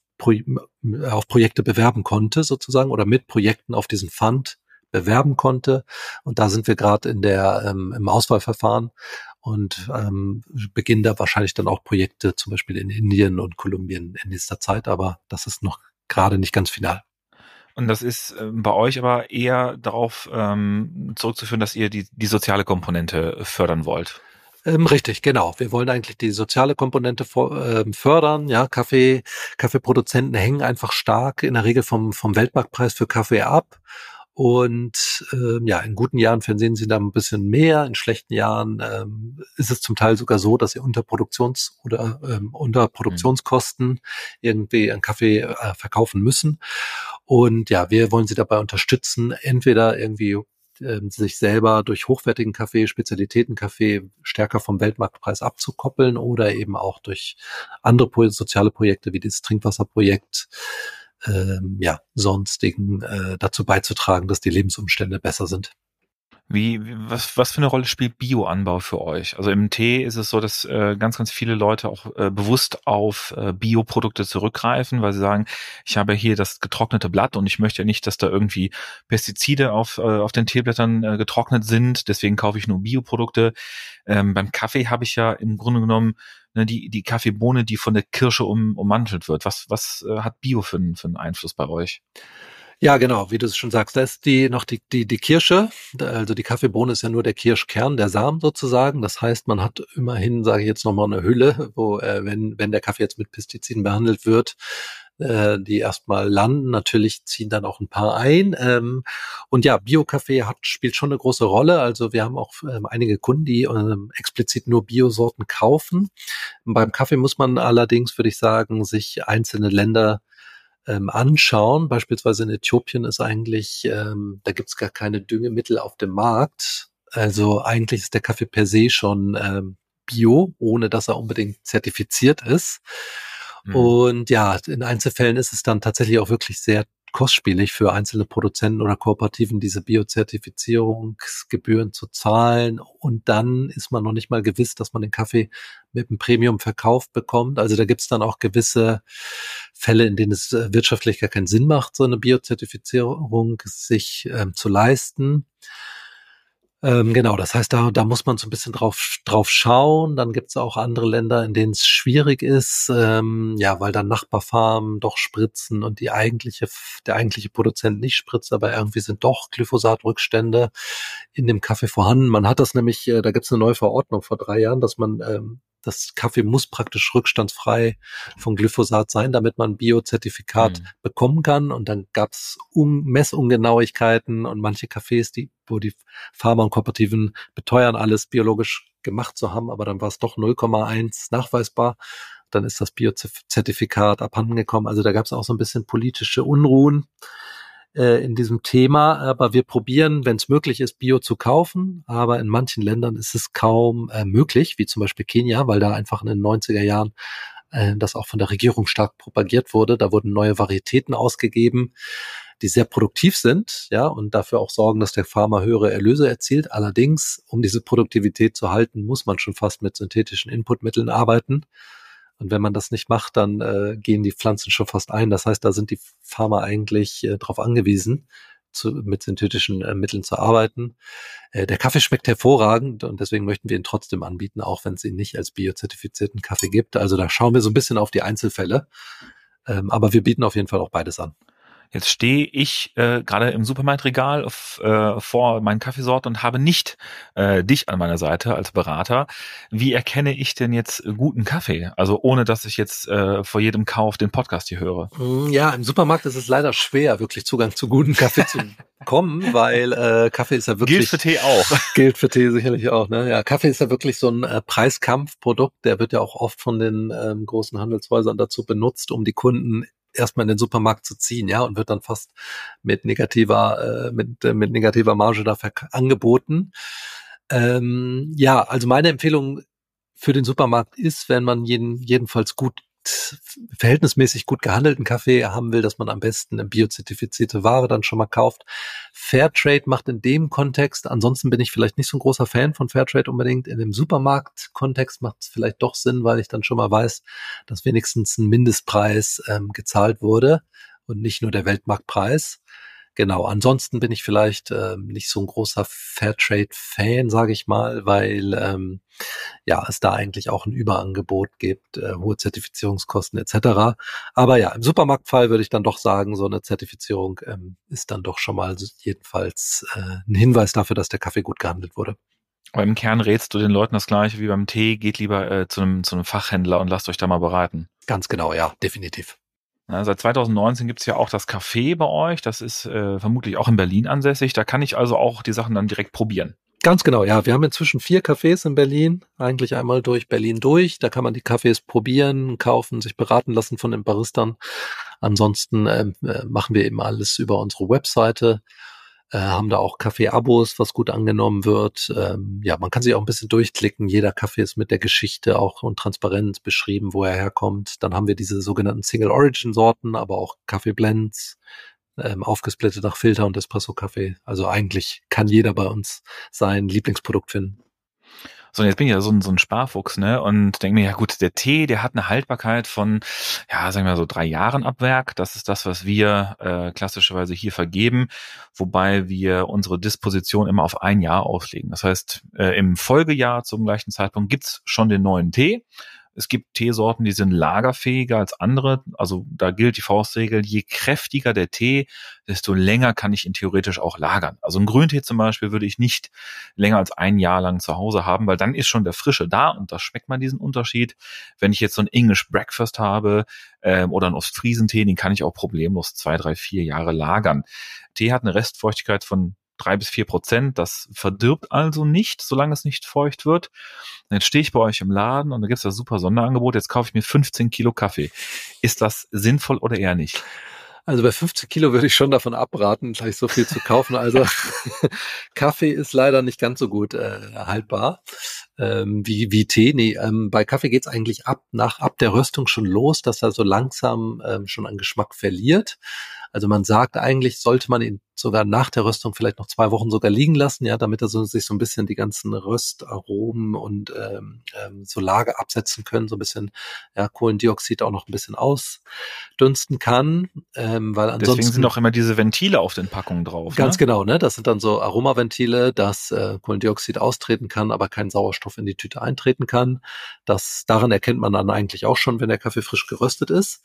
Projekte bewerben konnte sozusagen oder mit Projekten auf diesen Fund bewerben konnte. Und da sind wir gerade im Auswahlverfahren und beginnen da wahrscheinlich dann auch Projekte zum Beispiel in Indien und Kolumbien in nächster Zeit, aber das ist noch gerade nicht ganz final. Und das ist bei euch aber eher darauf zurückzuführen, dass ihr die soziale Komponente fördern wollt. Richtig, genau. Wir wollen eigentlich die soziale Komponente fördern. Ja, Kaffeeproduzenten hängen einfach stark in der Regel vom Weltmarktpreis für Kaffee ab. Und in guten Jahren versehen sie da ein bisschen mehr. In schlechten Jahren ist es zum Teil sogar so, dass sie unter Produktionskosten irgendwie einen Kaffee verkaufen müssen. Und ja, wir wollen sie dabei unterstützen, entweder irgendwie sich selber durch hochwertigen Kaffee, Spezialitätenkaffee stärker vom Weltmarktpreis abzukoppeln oder eben auch durch andere soziale Projekte wie dieses Trinkwasserprojekt sonstigen dazu beizutragen, dass die Lebensumstände besser sind. Was für eine Rolle spielt Bioanbau für euch? Also im Tee ist es so, dass ganz, ganz viele Leute auch bewusst auf Bioprodukte zurückgreifen, weil sie sagen, ich habe hier das getrocknete Blatt und ich möchte ja nicht, dass da irgendwie Pestizide auf den Teeblättern getrocknet sind, deswegen kaufe ich nur Bioprodukte. Beim Kaffee habe ich ja im Grunde genommen die Kaffeebohne, die von der Kirsche ummantelt wird. Was hat Bio für einen Einfluss bei euch? Ja, genau, wie du es schon sagst, da ist die Kirsche, also die Kaffeebohne ist ja nur der Kirschkern, der Samen sozusagen. Das heißt, man hat immerhin, sage ich jetzt nochmal, eine Hülle, wo, wenn der Kaffee jetzt mit Pestiziden behandelt wird, die erstmal landen, natürlich ziehen dann auch ein paar ein. Und ja, Bio-Kaffee spielt schon eine große Rolle. Also wir haben auch einige Kunden, die explizit nur Biosorten kaufen. Beim Kaffee muss man allerdings, würde ich sagen, sich einzelne Länder anschauen. Beispielsweise in Äthiopien ist eigentlich, da gibt's gar keine Düngemittel auf dem Markt. Also eigentlich ist der Kaffee per se schon Bio, ohne dass er unbedingt zertifiziert ist. Und ja, in Einzelfällen ist es dann tatsächlich auch wirklich sehr kostspielig für einzelne Produzenten oder Kooperativen, diese Biozertifizierungsgebühren zu zahlen. Und dann ist man noch nicht mal gewiss, dass man den Kaffee mit einem Premium-Verkauf bekommt. Also da gibt's dann auch gewisse Fälle, in denen es wirtschaftlich gar keinen Sinn macht, so eine Biozertifizierung sich zu leisten. Genau, das heißt, da muss man so ein bisschen drauf schauen. Dann gibt's auch andere Länder, in denen es schwierig ist, weil dann Nachbarfarmen doch spritzen und der eigentliche Produzent nicht spritzt, aber irgendwie sind doch Glyphosat-Rückstände in dem Kaffee vorhanden. Man hat das nämlich, da gibt's eine neue Verordnung vor 3 Jahren, dass man das Kaffee muss praktisch rückstandsfrei von Glyphosat sein, damit man ein Biozertifikat bekommen kann. Und dann gab es Messungenauigkeiten und manche Cafés, wo die Farmer und Kooperativen beteuern, alles biologisch gemacht zu haben, aber dann war es doch 0,1 nachweisbar. Dann ist das Biozertifikat abhanden gekommen. Also da gab es auch so ein bisschen politische Unruhen in diesem Thema, aber wir probieren, wenn es möglich ist, Bio zu kaufen, aber in manchen Ländern ist es kaum möglich, wie zum Beispiel Kenia, weil da einfach in den 90er Jahren das auch von der Regierung stark propagiert wurde. Da wurden neue Varietäten ausgegeben, die sehr produktiv sind, ja, und dafür auch sorgen, dass der Farmer höhere Erlöse erzielt. Allerdings, um diese Produktivität zu halten, muss man schon fast mit synthetischen Inputmitteln arbeiten. Und wenn man das nicht macht, dann gehen die Pflanzen schon fast ein. Das heißt, da sind die Farmer eigentlich darauf angewiesen, mit synthetischen Mitteln zu arbeiten. Der Kaffee schmeckt hervorragend und deswegen möchten wir ihn trotzdem anbieten, auch wenn es ihn nicht als biozertifizierten Kaffee gibt. Also da schauen wir so ein bisschen auf die Einzelfälle. Aber wir bieten auf jeden Fall auch beides an. Jetzt stehe ich gerade im Supermarktregal vor meinen Kaffeesorten und habe nicht dich an meiner Seite als Berater. Wie erkenne ich denn jetzt guten Kaffee? Also ohne, dass ich jetzt vor jedem Kauf den Podcast hier höre. Ja, im Supermarkt ist es leider schwer, wirklich Zugang zu gutem Kaffee zu bekommen, weil Kaffee ist ja wirklich... Gilt für Tee auch. Gilt für Tee sicherlich auch, ne? Ja, Kaffee ist ja wirklich so ein Preiskampfprodukt. Der wird ja auch oft von den großen Handelshäusern dazu benutzt, um die Kunden erstmal in den Supermarkt zu ziehen, ja, und wird dann fast mit negativer Marge dafür angeboten. Ja, also meine Empfehlung für den Supermarkt ist, wenn man jedenfalls verhältnismäßig gut gehandelten Kaffee haben will, dass man am besten eine biozertifizierte Ware dann schon mal kauft. Fairtrade macht in dem Kontext, ansonsten bin ich vielleicht nicht so ein großer Fan von Fairtrade unbedingt. In dem Supermarkt-Kontext macht es vielleicht doch Sinn, weil ich dann schon mal weiß, dass wenigstens ein Mindestpreis gezahlt wurde und nicht nur der Weltmarktpreis. Genau, ansonsten bin ich vielleicht nicht so ein großer Fairtrade-Fan, sage ich mal, weil es da eigentlich auch ein Überangebot gibt, hohe Zertifizierungskosten etc. Aber ja, im Supermarktfall würde ich dann doch sagen, so eine Zertifizierung ist dann doch schon mal jedenfalls ein Hinweis dafür, dass der Kaffee gut gehandelt wurde. Aber im Kern rätst du den Leuten das Gleiche wie beim Tee, geht lieber zu einem Fachhändler und lasst euch da mal beraten. Ganz genau, ja, definitiv. Ja, seit 2019 gibt's ja auch das Café bei euch. Das ist vermutlich auch in Berlin ansässig. Da kann ich also auch die Sachen dann direkt probieren. Ganz genau, ja. Wir haben inzwischen 4 Cafés in Berlin, eigentlich einmal durch Berlin durch. Da kann man die Cafés probieren, kaufen, sich beraten lassen von den Baristern. Ansonsten machen wir eben alles über unsere Webseite, haben da auch Kaffee-Abos, was gut angenommen wird. Man kann sich auch ein bisschen durchklicken. Jeder Kaffee ist mit der Geschichte auch und transparent beschrieben, wo er herkommt. Dann haben wir diese sogenannten Single-Origin-Sorten, aber auch Kaffee-Blends, aufgesplittet nach Filter- und Espresso-Kaffee. Also eigentlich kann jeder bei uns sein Lieblingsprodukt finden. So, und jetzt bin ich ja so ein Sparfuchs, ne? Und denke mir, ja gut, der Tee, der hat eine Haltbarkeit von, ja, sagen wir mal so 3 Jahren ab Werk. Das ist das, was wir klassischerweise hier vergeben, wobei wir unsere Disposition immer auf 1 Jahr auslegen. Das heißt, im Folgejahr zum gleichen Zeitpunkt gibt's schon den neuen Tee. Es gibt Teesorten, die sind lagerfähiger als andere. Also da gilt die Faustregel, je kräftiger der Tee, desto länger kann ich ihn theoretisch auch lagern. Also einen Grüntee zum Beispiel würde ich nicht länger als 1 Jahr lang zu Hause haben, weil dann ist schon der Frische da und da schmeckt man diesen Unterschied. Wenn ich jetzt so ein English Breakfast habe oder einen Ostfriesentee, den kann ich auch problemlos 2, 3, 4 Jahre lagern. Tee hat eine Restfeuchtigkeit von 3-4%. Das verdirbt also nicht, solange es nicht feucht wird. Und jetzt stehe ich bei euch im Laden und da gibt es das super Sonderangebot. Jetzt kaufe ich mir 15 Kilo Kaffee. Ist das sinnvoll oder eher nicht? Also bei 15 Kilo würde ich schon davon abraten, gleich so viel zu kaufen. Also Kaffee ist leider nicht ganz so gut haltbar wie Tee. Nee, bei Kaffee geht's eigentlich ab der Röstung schon los, dass er so langsam schon an Geschmack verliert. Also man sagt, eigentlich sollte man ihn sogar nach der Röstung vielleicht noch 2 Wochen sogar liegen lassen, ja, damit er sich so ein bisschen die ganzen Röstaromen und Solage absetzen können, so ein bisschen Kohlendioxid auch noch ein bisschen ausdünsten kann, weil ansonsten... Deswegen sind auch immer diese Ventile auf den Packungen drauf. Ganz genau, ne? Das sind dann so Aromaventile, dass Kohlendioxid austreten kann, aber kein Sauerstoff in die Tüte eintreten kann. Daran erkennt man dann eigentlich auch schon, wenn der Kaffee frisch geröstet ist.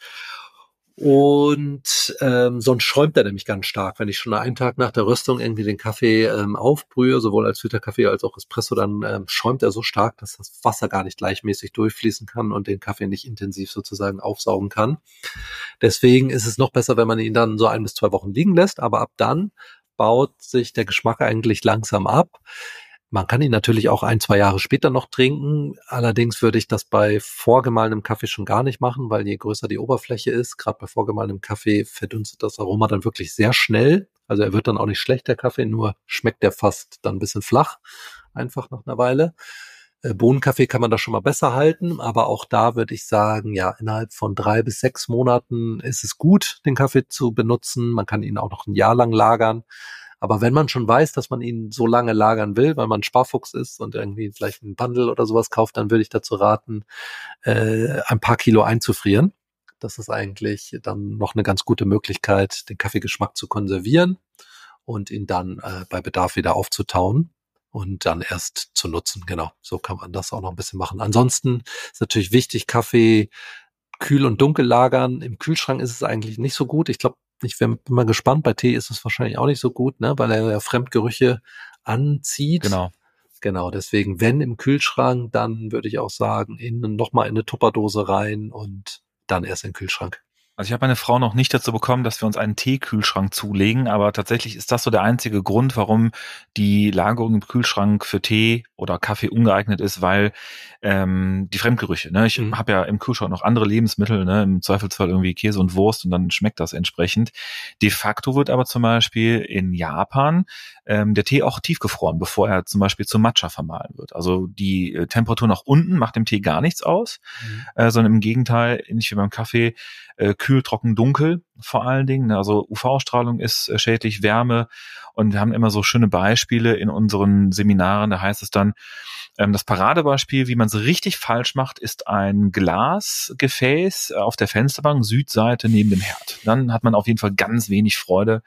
Und sonst schäumt er nämlich ganz stark. Wenn ich schon 1 Tag nach der Röstung irgendwie den Kaffee aufbrühe, sowohl als Filterkaffee als auch Espresso, dann schäumt er so stark, dass das Wasser gar nicht gleichmäßig durchfließen kann und den Kaffee nicht intensiv sozusagen aufsaugen kann. Deswegen ist es noch besser, wenn man ihn dann so 1 bis 2 Wochen liegen lässt, aber ab dann baut sich der Geschmack eigentlich langsam ab. Man kann ihn natürlich auch 1, 2 Jahre später noch trinken. Allerdings würde ich das bei vorgemahlenem Kaffee schon gar nicht machen, weil je größer die Oberfläche ist, gerade bei vorgemahlenem Kaffee verdunstet das Aroma dann wirklich sehr schnell. Also er wird dann auch nicht schlecht, der Kaffee, nur schmeckt der fast dann ein bisschen flach, einfach nach einer Weile. Bohnenkaffee kann man da schon mal besser halten, aber auch da würde ich sagen, ja, innerhalb von 3 bis 6 Monaten ist es gut, den Kaffee zu benutzen. Man kann ihn auch noch 1 Jahr lang lagern. Aber wenn man schon weiß, dass man ihn so lange lagern will, weil man Sparfuchs ist und irgendwie vielleicht einen Bundle oder sowas kauft, dann würde ich dazu raten, ein paar Kilo einzufrieren. Das ist eigentlich dann noch eine ganz gute Möglichkeit, den Kaffeegeschmack zu konservieren. und ihn dann bei Bedarf wieder aufzutauen und dann erst zu nutzen. Genau, so kann man das auch noch ein bisschen machen. Ansonsten ist natürlich wichtig, Kaffee kühl und dunkel lagern. Im Kühlschrank ist es eigentlich nicht so gut. Ich glaube, ich bin mal gespannt. Bei Tee ist es wahrscheinlich auch nicht so gut, ne, weil er ja Fremdgerüche anzieht. Genau, deswegen, wenn im Kühlschrank, dann würde ich auch sagen, nochmal in eine Tupperdose rein und dann erst in den Kühlschrank. Also ich habe meine Frau noch nicht dazu bekommen, dass wir uns einen Teekühlschrank zulegen, aber tatsächlich ist das so der einzige Grund, warum die Lagerung im Kühlschrank für Tee oder Kaffee ungeeignet ist, weil die Fremdgerüche, ne? Ich habe ja im Kühlschrank noch andere Lebensmittel, ne? Im Zweifelsfall irgendwie Käse und Wurst und dann schmeckt das entsprechend. De facto wird aber zum Beispiel in Japan der Tee auch tiefgefroren, bevor er zum Beispiel zu Matcha vermahlen wird. Also die Temperatur nach unten macht dem Tee gar nichts aus, sondern im Gegenteil, ähnlich wie beim Kaffee, kühl, trocken, dunkel vor allen Dingen. Also UV-Strahlung ist schädlich, Wärme, und wir haben immer so schöne Beispiele in unseren Seminaren. Da heißt es dann, das Paradebeispiel, wie man es richtig falsch macht, ist ein Glasgefäß auf der Fensterbank, Südseite neben dem Herd. Dann hat man auf jeden Fall ganz wenig Freude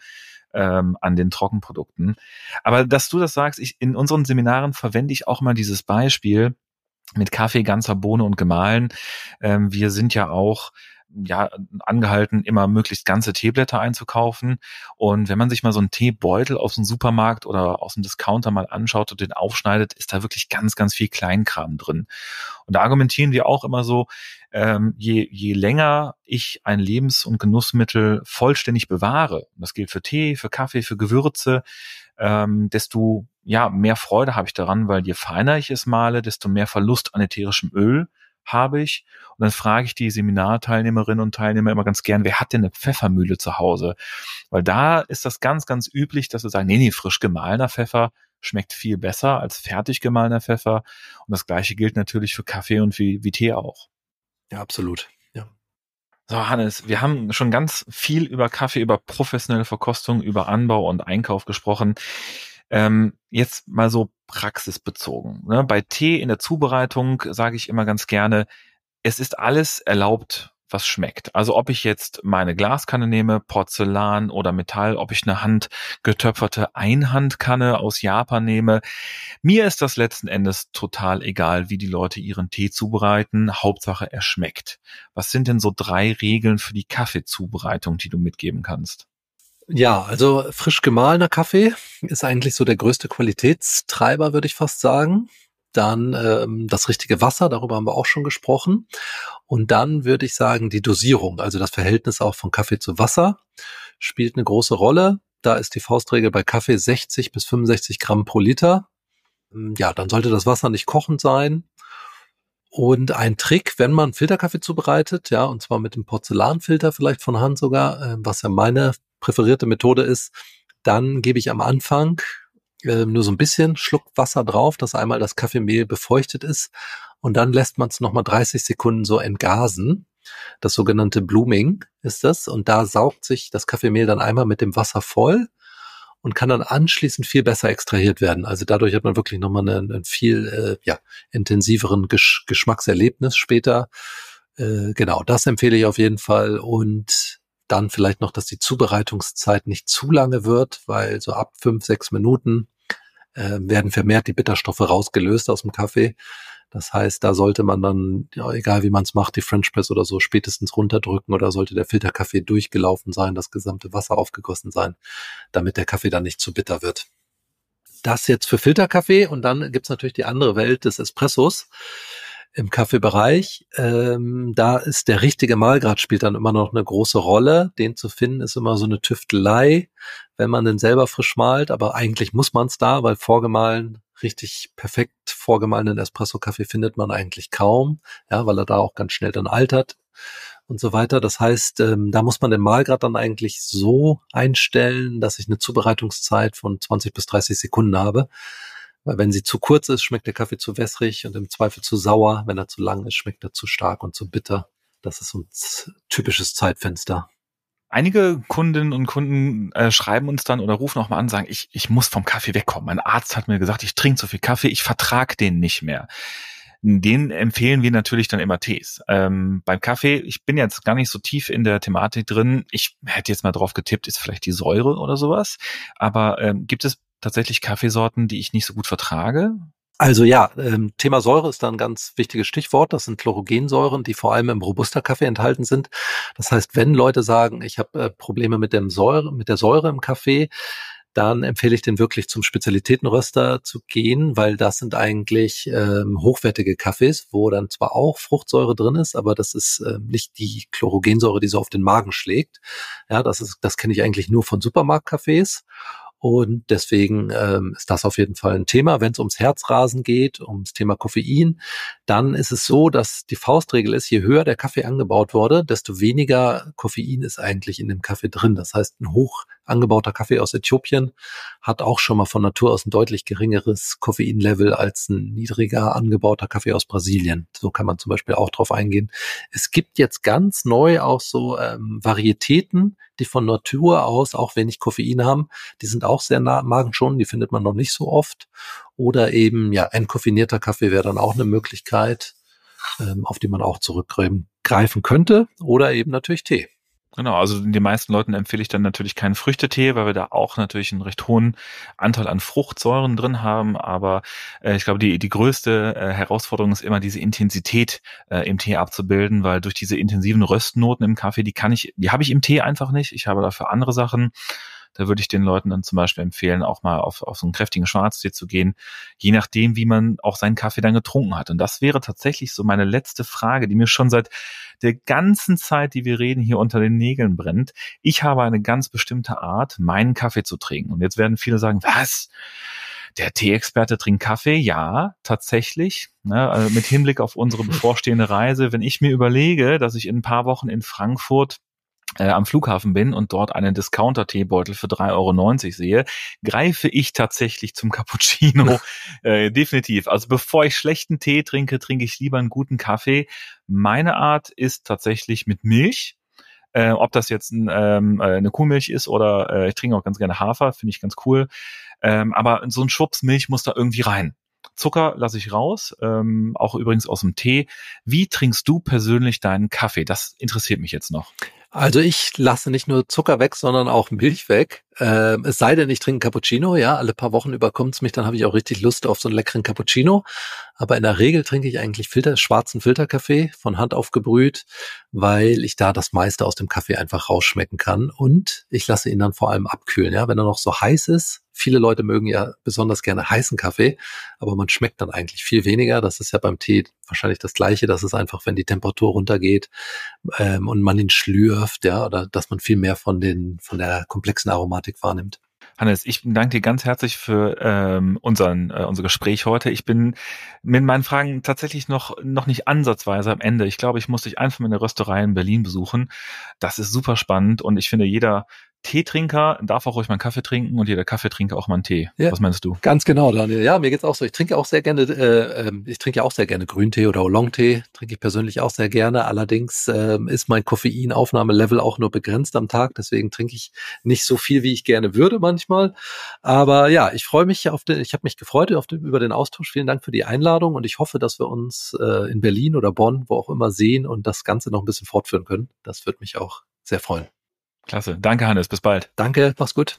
an den Trockenprodukten. Aber dass du das sagst, in unseren Seminaren verwende ich auch mal dieses Beispiel mit Kaffee, ganzer Bohne und gemahlen. Wir sind ja auch angehalten, immer möglichst ganze Teeblätter einzukaufen. Und wenn man sich mal so einen Teebeutel aus dem Supermarkt oder aus dem Discounter mal anschaut und den aufschneidet, ist da wirklich ganz, ganz viel Kleinkram drin. Und da argumentieren wir auch immer so, je länger ich ein Lebens- und Genussmittel vollständig bewahre, und das gilt für Tee, für Kaffee, für Gewürze, desto mehr Freude habe ich daran, weil je feiner ich es male, desto mehr Verlust an ätherischem Öl habe ich. Und dann frage ich die Seminarteilnehmerinnen und Teilnehmer immer ganz gern, wer hat denn eine Pfeffermühle zu Hause? Weil da ist das ganz, ganz üblich, dass wir sagen, nee, frisch gemahlener Pfeffer schmeckt viel besser als fertig gemahlener Pfeffer. Und das Gleiche gilt natürlich für Kaffee und wie Tee auch. Ja, absolut. Ja. So, Hannes, wir haben schon ganz viel über Kaffee, über professionelle Verkostung, über Anbau und Einkauf gesprochen. Jetzt mal so praxisbezogen. Ne? Bei Tee in der Zubereitung sage ich immer ganz gerne, es ist alles erlaubt, was schmeckt. Also ob ich jetzt meine Glaskanne nehme, Porzellan oder Metall, ob ich eine handgetöpferte Einhandkanne aus Japan nehme. Mir ist das letzten Endes total egal, wie die Leute ihren Tee zubereiten. Hauptsache, er schmeckt. Was sind denn so 3 Regeln für die Kaffeezubereitung, die du mitgeben kannst? Ja, also frisch gemahlener Kaffee ist eigentlich so der größte Qualitätstreiber, würde ich fast sagen. Dann das richtige Wasser, darüber haben wir auch schon gesprochen. Und dann würde ich sagen, die Dosierung, also das Verhältnis auch von Kaffee zu Wasser, spielt eine große Rolle. Da ist die Faustregel bei Kaffee 60 bis 65 Gramm pro Liter. Ja, dann sollte das Wasser nicht kochend sein. Und ein Trick, wenn man Filterkaffee zubereitet, ja, und zwar mit dem Porzellanfilter vielleicht von Hand sogar, was ja meine präferierte Methode ist, dann gebe ich am Anfang nur so ein bisschen Schluck Wasser drauf, dass einmal das Kaffeemehl befeuchtet ist, und dann lässt man es nochmal 30 Sekunden so entgasen. Das sogenannte Blooming ist das, und da saugt sich das Kaffeemehl dann einmal mit dem Wasser voll und kann dann anschließend viel besser extrahiert werden. Also dadurch hat man wirklich nochmal einen viel intensiveren Geschmackserlebnis später. Genau, das empfehle ich auf jeden Fall. Und dann vielleicht noch, dass die Zubereitungszeit nicht zu lange wird, weil so ab 5-6 Minuten werden vermehrt die Bitterstoffe rausgelöst aus dem Kaffee. Das heißt, da sollte man dann, ja, egal wie man es macht, die French Press oder so spätestens runterdrücken, oder sollte der Filterkaffee durchgelaufen sein, das gesamte Wasser aufgegossen sein, damit der Kaffee dann nicht zu bitter wird. Das jetzt für Filterkaffee, und dann gibt's natürlich die andere Welt des Espressos im Kaffeebereich. Da ist der richtige Mahlgrad, spielt dann immer noch eine große Rolle. Den zu finden ist immer so eine Tüftelei, wenn man den selber frisch malt, aber eigentlich muss man es da, weil vorgemahlen, richtig perfekt vorgemahlenen Espresso-Kaffee findet man eigentlich kaum, ja, weil er da auch ganz schnell dann altert und so weiter. Das heißt, da muss man den Mahlgrad dann eigentlich so einstellen, dass ich eine Zubereitungszeit von 20 bis 30 Sekunden habe. Weil wenn sie zu kurz ist, schmeckt der Kaffee zu wässrig und im Zweifel zu sauer. Wenn er zu lang ist, schmeckt er zu stark und zu bitter. Das ist so ein typisches Zeitfenster. Einige Kundinnen und Kunden schreiben uns dann oder rufen auch mal an und sagen, ich muss vom Kaffee wegkommen. Mein Arzt hat mir gesagt, ich trinke zu viel Kaffee, ich vertrage den nicht mehr. den empfehlen wir natürlich dann immer Tees. Beim Kaffee, ich bin jetzt gar nicht so tief in der Thematik drin. Ich hätte jetzt mal drauf getippt, ist vielleicht die Säure oder sowas. Aber gibt es tatsächlich Kaffeesorten, die ich nicht so gut vertrage? Also ja, Thema Säure ist da ein ganz wichtiges Stichwort. Das sind Chlorogensäuren, die vor allem im Robusta-Kaffee enthalten sind. Das heißt, wenn Leute sagen, ich habe Probleme mit der Säure im Kaffee, dann empfehle ich den wirklich zum Spezialitätenröster zu gehen, weil das sind eigentlich hochwertige Kaffees, wo dann zwar auch Fruchtsäure drin ist, aber das ist nicht die Chlorogensäure, die so auf den Magen schlägt. Ja, das kenne ich eigentlich nur von Supermarktkaffees. Und deswegen ist das auf jeden Fall ein Thema. Wenn es ums Herzrasen geht, ums Thema Koffein, dann ist es so, dass die Faustregel ist, je höher der Kaffee angebaut wurde, desto weniger Koffein ist eigentlich in dem Kaffee drin. Das heißt, ein hoch angebauter Kaffee aus Äthiopien hat auch schon mal von Natur aus ein deutlich geringeres Koffeinlevel als ein niedriger angebauter Kaffee aus Brasilien. So kann man zum Beispiel auch drauf eingehen. Es gibt jetzt ganz neu auch so Varietäten, die von Natur aus auch wenig Koffein haben. Die sind auch sehr magenschonend, die findet man noch nicht so oft. Oder eben, ja, entkoffinierter Kaffee wäre dann auch eine Möglichkeit, auf die man auch zurückgreifen könnte. Oder eben natürlich Tee. Genau, also den meisten Leuten empfehle ich dann natürlich keinen Früchtetee, weil wir da auch natürlich einen recht hohen Anteil an Fruchtsäuren drin haben. Aber ich glaube, die größte Herausforderung ist immer diese Intensität im Tee abzubilden, weil durch diese intensiven Röstnoten im Kaffee, die habe ich im Tee einfach nicht. Ich habe dafür andere Sachen. Da würde ich den Leuten dann zum Beispiel empfehlen, auch mal auf so einen kräftigen Schwarztee zu gehen, je nachdem, wie man auch seinen Kaffee dann getrunken hat. Und das wäre tatsächlich so meine letzte Frage, die mir schon seit der ganzen Zeit, die wir reden, hier unter den Nägeln brennt. Ich habe eine ganz bestimmte Art, meinen Kaffee zu trinken. Und jetzt werden viele sagen, was? Der Tee-Experte trinkt Kaffee? Ja, tatsächlich. Ne, mit Hinblick auf unsere bevorstehende Reise, wenn ich mir überlege, dass ich in ein paar Wochen in Frankfurt am Flughafen bin und dort einen Discounter-Teebeutel für 3,90 € sehe, greife ich tatsächlich zum Cappuccino. Definitiv. Also bevor ich schlechten Tee trinke, trinke ich lieber einen guten Kaffee. Meine Art ist tatsächlich mit Milch. Ob das jetzt eine Kuhmilch ist oder ich trinke auch ganz gerne Hafer, finde ich ganz cool. Aber so ein Schubs Milch muss da irgendwie rein. Zucker lasse ich raus, auch übrigens aus dem Tee. Wie trinkst du persönlich deinen Kaffee? Das interessiert mich jetzt noch. Also ich lasse nicht nur Zucker weg, sondern auch Milch weg. Es sei denn, ich trinke Cappuccino, ja, alle paar Wochen überkommt es mich, dann habe ich auch richtig Lust auf so einen leckeren Cappuccino. Aber in der Regel trinke ich eigentlich schwarzen Filterkaffee von Hand aufgebrüht, weil ich da das meiste aus dem Kaffee einfach rausschmecken kann. Und ich lasse ihn dann vor allem abkühlen, ja, wenn er noch so heiß ist. Viele Leute mögen ja besonders gerne heißen Kaffee, aber man schmeckt dann eigentlich viel weniger. Das ist ja beim Tee wahrscheinlich das Gleiche. Das ist einfach, wenn die Temperatur runtergeht und man ihn schlürft, ja, oder dass man viel mehr von der komplexen Aromatik wahrnimmt. Hannes, ich danke dir ganz herzlich für unser Gespräch heute. Ich bin mit meinen Fragen tatsächlich noch nicht ansatzweise am Ende. Ich glaube, ich muss dich einfach mal in der Rösterei in Berlin besuchen. Das ist super spannend und ich finde, jeder Teetrinker darf auch ruhig mal einen Kaffee trinken und jeder Kaffeetrinker auch mal einen Tee. Ja, was meinst du? Ganz genau, Daniel. Ja, mir geht's auch so. Ich trinke ja auch sehr gerne Grüntee oder Oolong-Tee, trinke ich persönlich auch sehr gerne. Allerdings ist mein Koffeinaufnahmelevel auch nur begrenzt am Tag, deswegen trinke ich nicht so viel, wie ich gerne würde manchmal. Aber ja, ich freue mich ich habe mich gefreut über den Austausch. Vielen Dank für die Einladung und ich hoffe, dass wir uns in Berlin oder Bonn, wo auch immer, sehen und das Ganze noch ein bisschen fortführen können. Das würde mich auch sehr freuen. Klasse. Danke, Hannes. Bis bald. Danke. Mach's gut.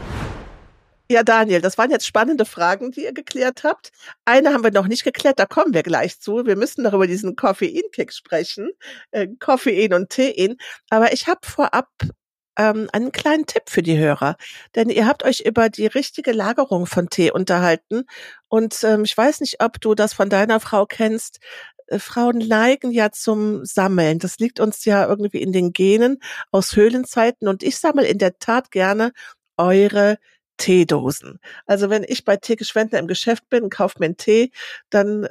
Ja, Daniel, das waren jetzt spannende Fragen, die ihr geklärt habt. Eine haben wir noch nicht geklärt, da kommen wir gleich zu. Wir müssen noch über diesen Koffeinkick sprechen, Koffein und Tein. Aber ich habe vorab einen kleinen Tipp für die Hörer, denn ihr habt euch über die richtige Lagerung von Tee unterhalten. Und ich weiß nicht, ob du das von deiner Frau kennst. Frauen neigen ja zum Sammeln. Das liegt uns ja irgendwie in den Genen aus Höhlenzeiten. Und ich sammle in der Tat gerne eure Teedosen. Also wenn ich bei Theke Schwendner im Geschäft bin und kaufe mir einen Tee, dann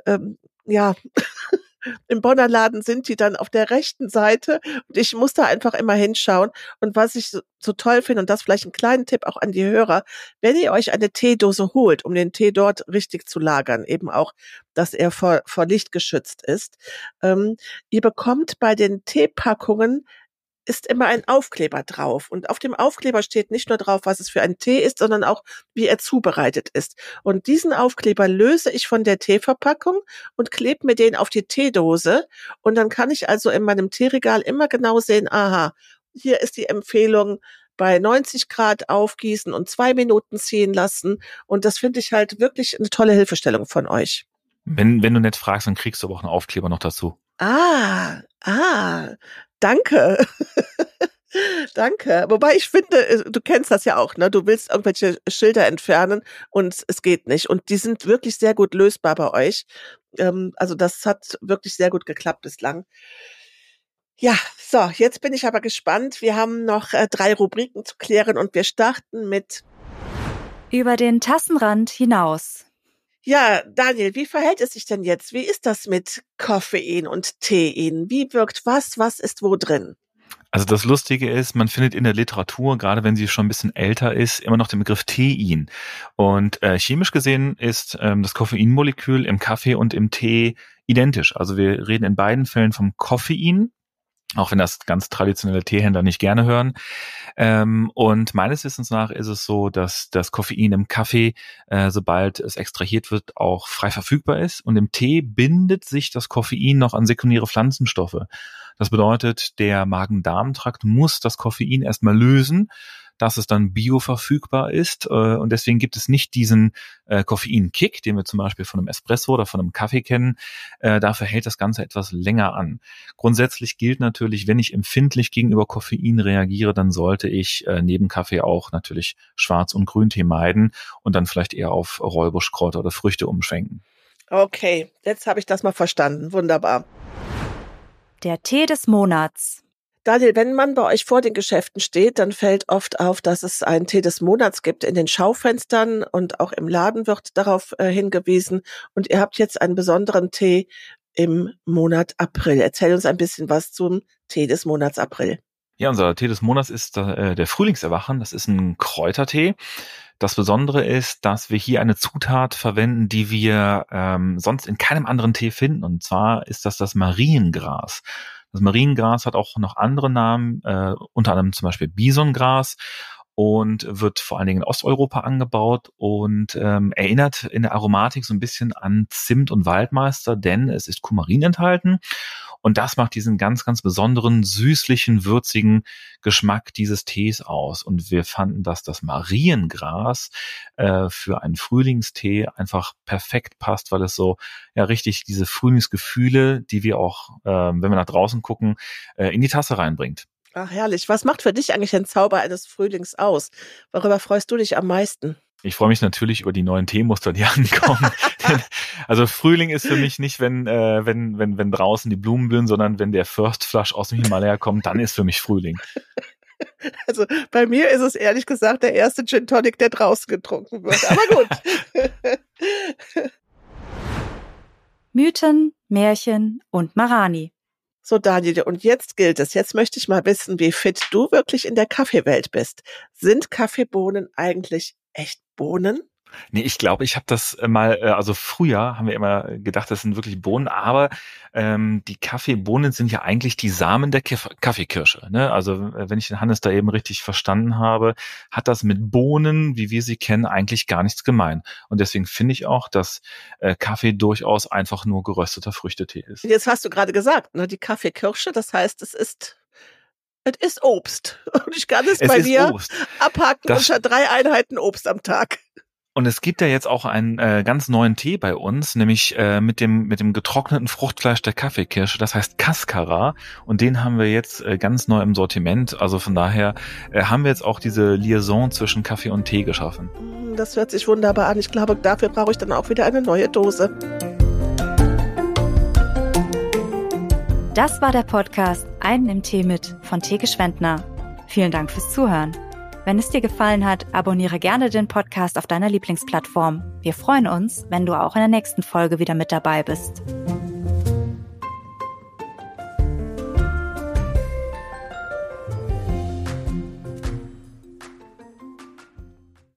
im Bonner Laden sind die dann auf der rechten Seite und ich muss da einfach immer hinschauen. Und was ich so toll finde, und das vielleicht einen kleinen Tipp auch an die Hörer, wenn ihr euch eine Teedose holt, um den Tee dort richtig zu lagern, eben auch, dass er vor Licht geschützt ist, ihr bekommt bei den Teepackungen ist immer ein Aufkleber drauf. Und auf dem Aufkleber steht nicht nur drauf, was es für ein Tee ist, sondern auch, wie er zubereitet ist. Und diesen Aufkleber löse ich von der Teeverpackung und klebe mir den auf die Teedose. Und dann kann ich also in meinem Teeregal immer genau sehen, aha, hier ist die Empfehlung, bei 90 Grad aufgießen und 2 Minuten ziehen lassen. Und das finde ich halt wirklich eine tolle Hilfestellung von euch. Wenn du nett fragst, dann kriegst du aber auch einen Aufkleber noch dazu. Danke. Danke. Wobei ich finde, du kennst das ja auch, ne? Du willst irgendwelche Schilder entfernen und es geht nicht. Und die sind wirklich sehr gut lösbar bei euch. Also das hat wirklich sehr gut geklappt bislang. Ja, so, jetzt bin ich aber gespannt. Wir haben noch 3 Rubriken zu klären und wir starten mit Über den Tassenrand hinaus. Ja, Daniel, wie verhält es sich denn jetzt? Wie ist das mit Koffein und Tein? Wie wirkt was? Was ist wo drin? Also das Lustige ist, man findet in der Literatur, gerade wenn sie schon ein bisschen älter ist, immer noch den Begriff Tein. Und chemisch gesehen ist das Koffeinmolekül im Kaffee und im Tee identisch. Also wir reden in beiden Fällen vom Koffein, auch wenn das ganz traditionelle Teehändler nicht gerne hören. Und meines Wissens nach ist es so, dass das Koffein im Kaffee, sobald es extrahiert wird, auch frei verfügbar ist. Und im Tee bindet sich das Koffein noch an sekundäre Pflanzenstoffe. Das bedeutet, der Magen-Darm-Trakt muss das Koffein erstmal lösen, dass es dann bioverfügbar ist. Und deswegen gibt es nicht diesen Koffein-Kick, den wir zum Beispiel von einem Espresso oder von einem Kaffee kennen. Dafür hält das Ganze etwas länger an. Grundsätzlich gilt natürlich, wenn ich empfindlich gegenüber Koffein reagiere, dann sollte ich neben Kaffee auch natürlich Schwarz- und Grüntee meiden und dann vielleicht eher auf Räubuschkräuter oder Früchte umschwenken. Okay, jetzt habe ich das mal verstanden. Wunderbar. Der Tee des Monats. Daniel, wenn man bei euch vor den Geschäften steht, dann fällt oft auf, dass es einen Tee des Monats gibt. In den Schaufenstern und auch im Laden wird darauf hingewiesen. Und ihr habt jetzt einen besonderen Tee im Monat April. Erzähl uns ein bisschen was zum Tee des Monats April. Ja, unser Tee des Monats ist der Frühlingserwachen. Das ist ein Kräutertee. Das Besondere ist, dass wir hier eine Zutat verwenden, die wir sonst in keinem anderen Tee finden. Und zwar ist das Mariengras. Das Mariengras hat auch noch andere Namen, unter anderem zum Beispiel Bisongras, und wird vor allen Dingen in Osteuropa angebaut und erinnert in der Aromatik so ein bisschen an Zimt und Waldmeister, denn es ist Kumarin enthalten. Und das macht diesen ganz, ganz besonderen, süßlichen, würzigen Geschmack dieses Tees aus. Und wir fanden, dass das Mariengras für einen Frühlingstee einfach perfekt passt, weil es so ja richtig diese Frühlingsgefühle, die wir auch, wenn wir nach draußen gucken, in die Tasse reinbringt. Ach, herrlich. Was macht für dich eigentlich den Zauber eines Frühlings aus? Worüber freust du dich am meisten? Ich freue mich natürlich über die neuen Teemuster, die ankommen. Also Frühling ist für mich nicht, wenn draußen die Blumen blühen, sondern wenn der First Flush aus dem Himalaya kommt, dann ist für mich Frühling. Also bei mir ist es ehrlich gesagt der erste Gin Tonic, der draußen getrunken wird. Aber gut. Mythen, Märchen und Marani. So, Daniel, und jetzt gilt es. Jetzt möchte ich mal wissen, wie fit du wirklich in der Kaffeewelt bist. Sind Kaffeebohnen eigentlich echt Bohnen? Nee, ich glaube, ich habe das mal, also früher haben wir immer gedacht, das sind wirklich Bohnen, aber die Kaffeebohnen sind ja eigentlich die Samen der Kaffeekirsche. Ne? Also wenn ich den Hannes da eben richtig verstanden habe, hat das mit Bohnen, wie wir sie kennen, eigentlich gar nichts gemein. Und deswegen finde ich auch, dass Kaffee durchaus einfach nur gerösteter Früchtetee ist. Jetzt hast du gerade gesagt, ne, die Kaffeekirsche, das heißt, es ist Obst. Und ich kann es bei mir abhaken unter 3 Einheiten Obst am Tag. Und es gibt ja jetzt auch einen ganz neuen Tee bei uns, nämlich mit dem getrockneten Fruchtfleisch der Kaffeekirsche, das heißt Cascara. Und den haben wir jetzt ganz neu im Sortiment. Also von daher haben wir jetzt auch diese Liaison zwischen Kaffee und Tee geschaffen. Das hört sich wunderbar an. Ich glaube, dafür brauche ich dann auch wieder eine neue Dose. Das war der Podcast Einen im Tee mit von Theke Schwendner. Vielen Dank fürs Zuhören. Wenn es dir gefallen hat, abonniere gerne den Podcast auf deiner Lieblingsplattform. Wir freuen uns, wenn du auch in der nächsten Folge wieder mit dabei bist.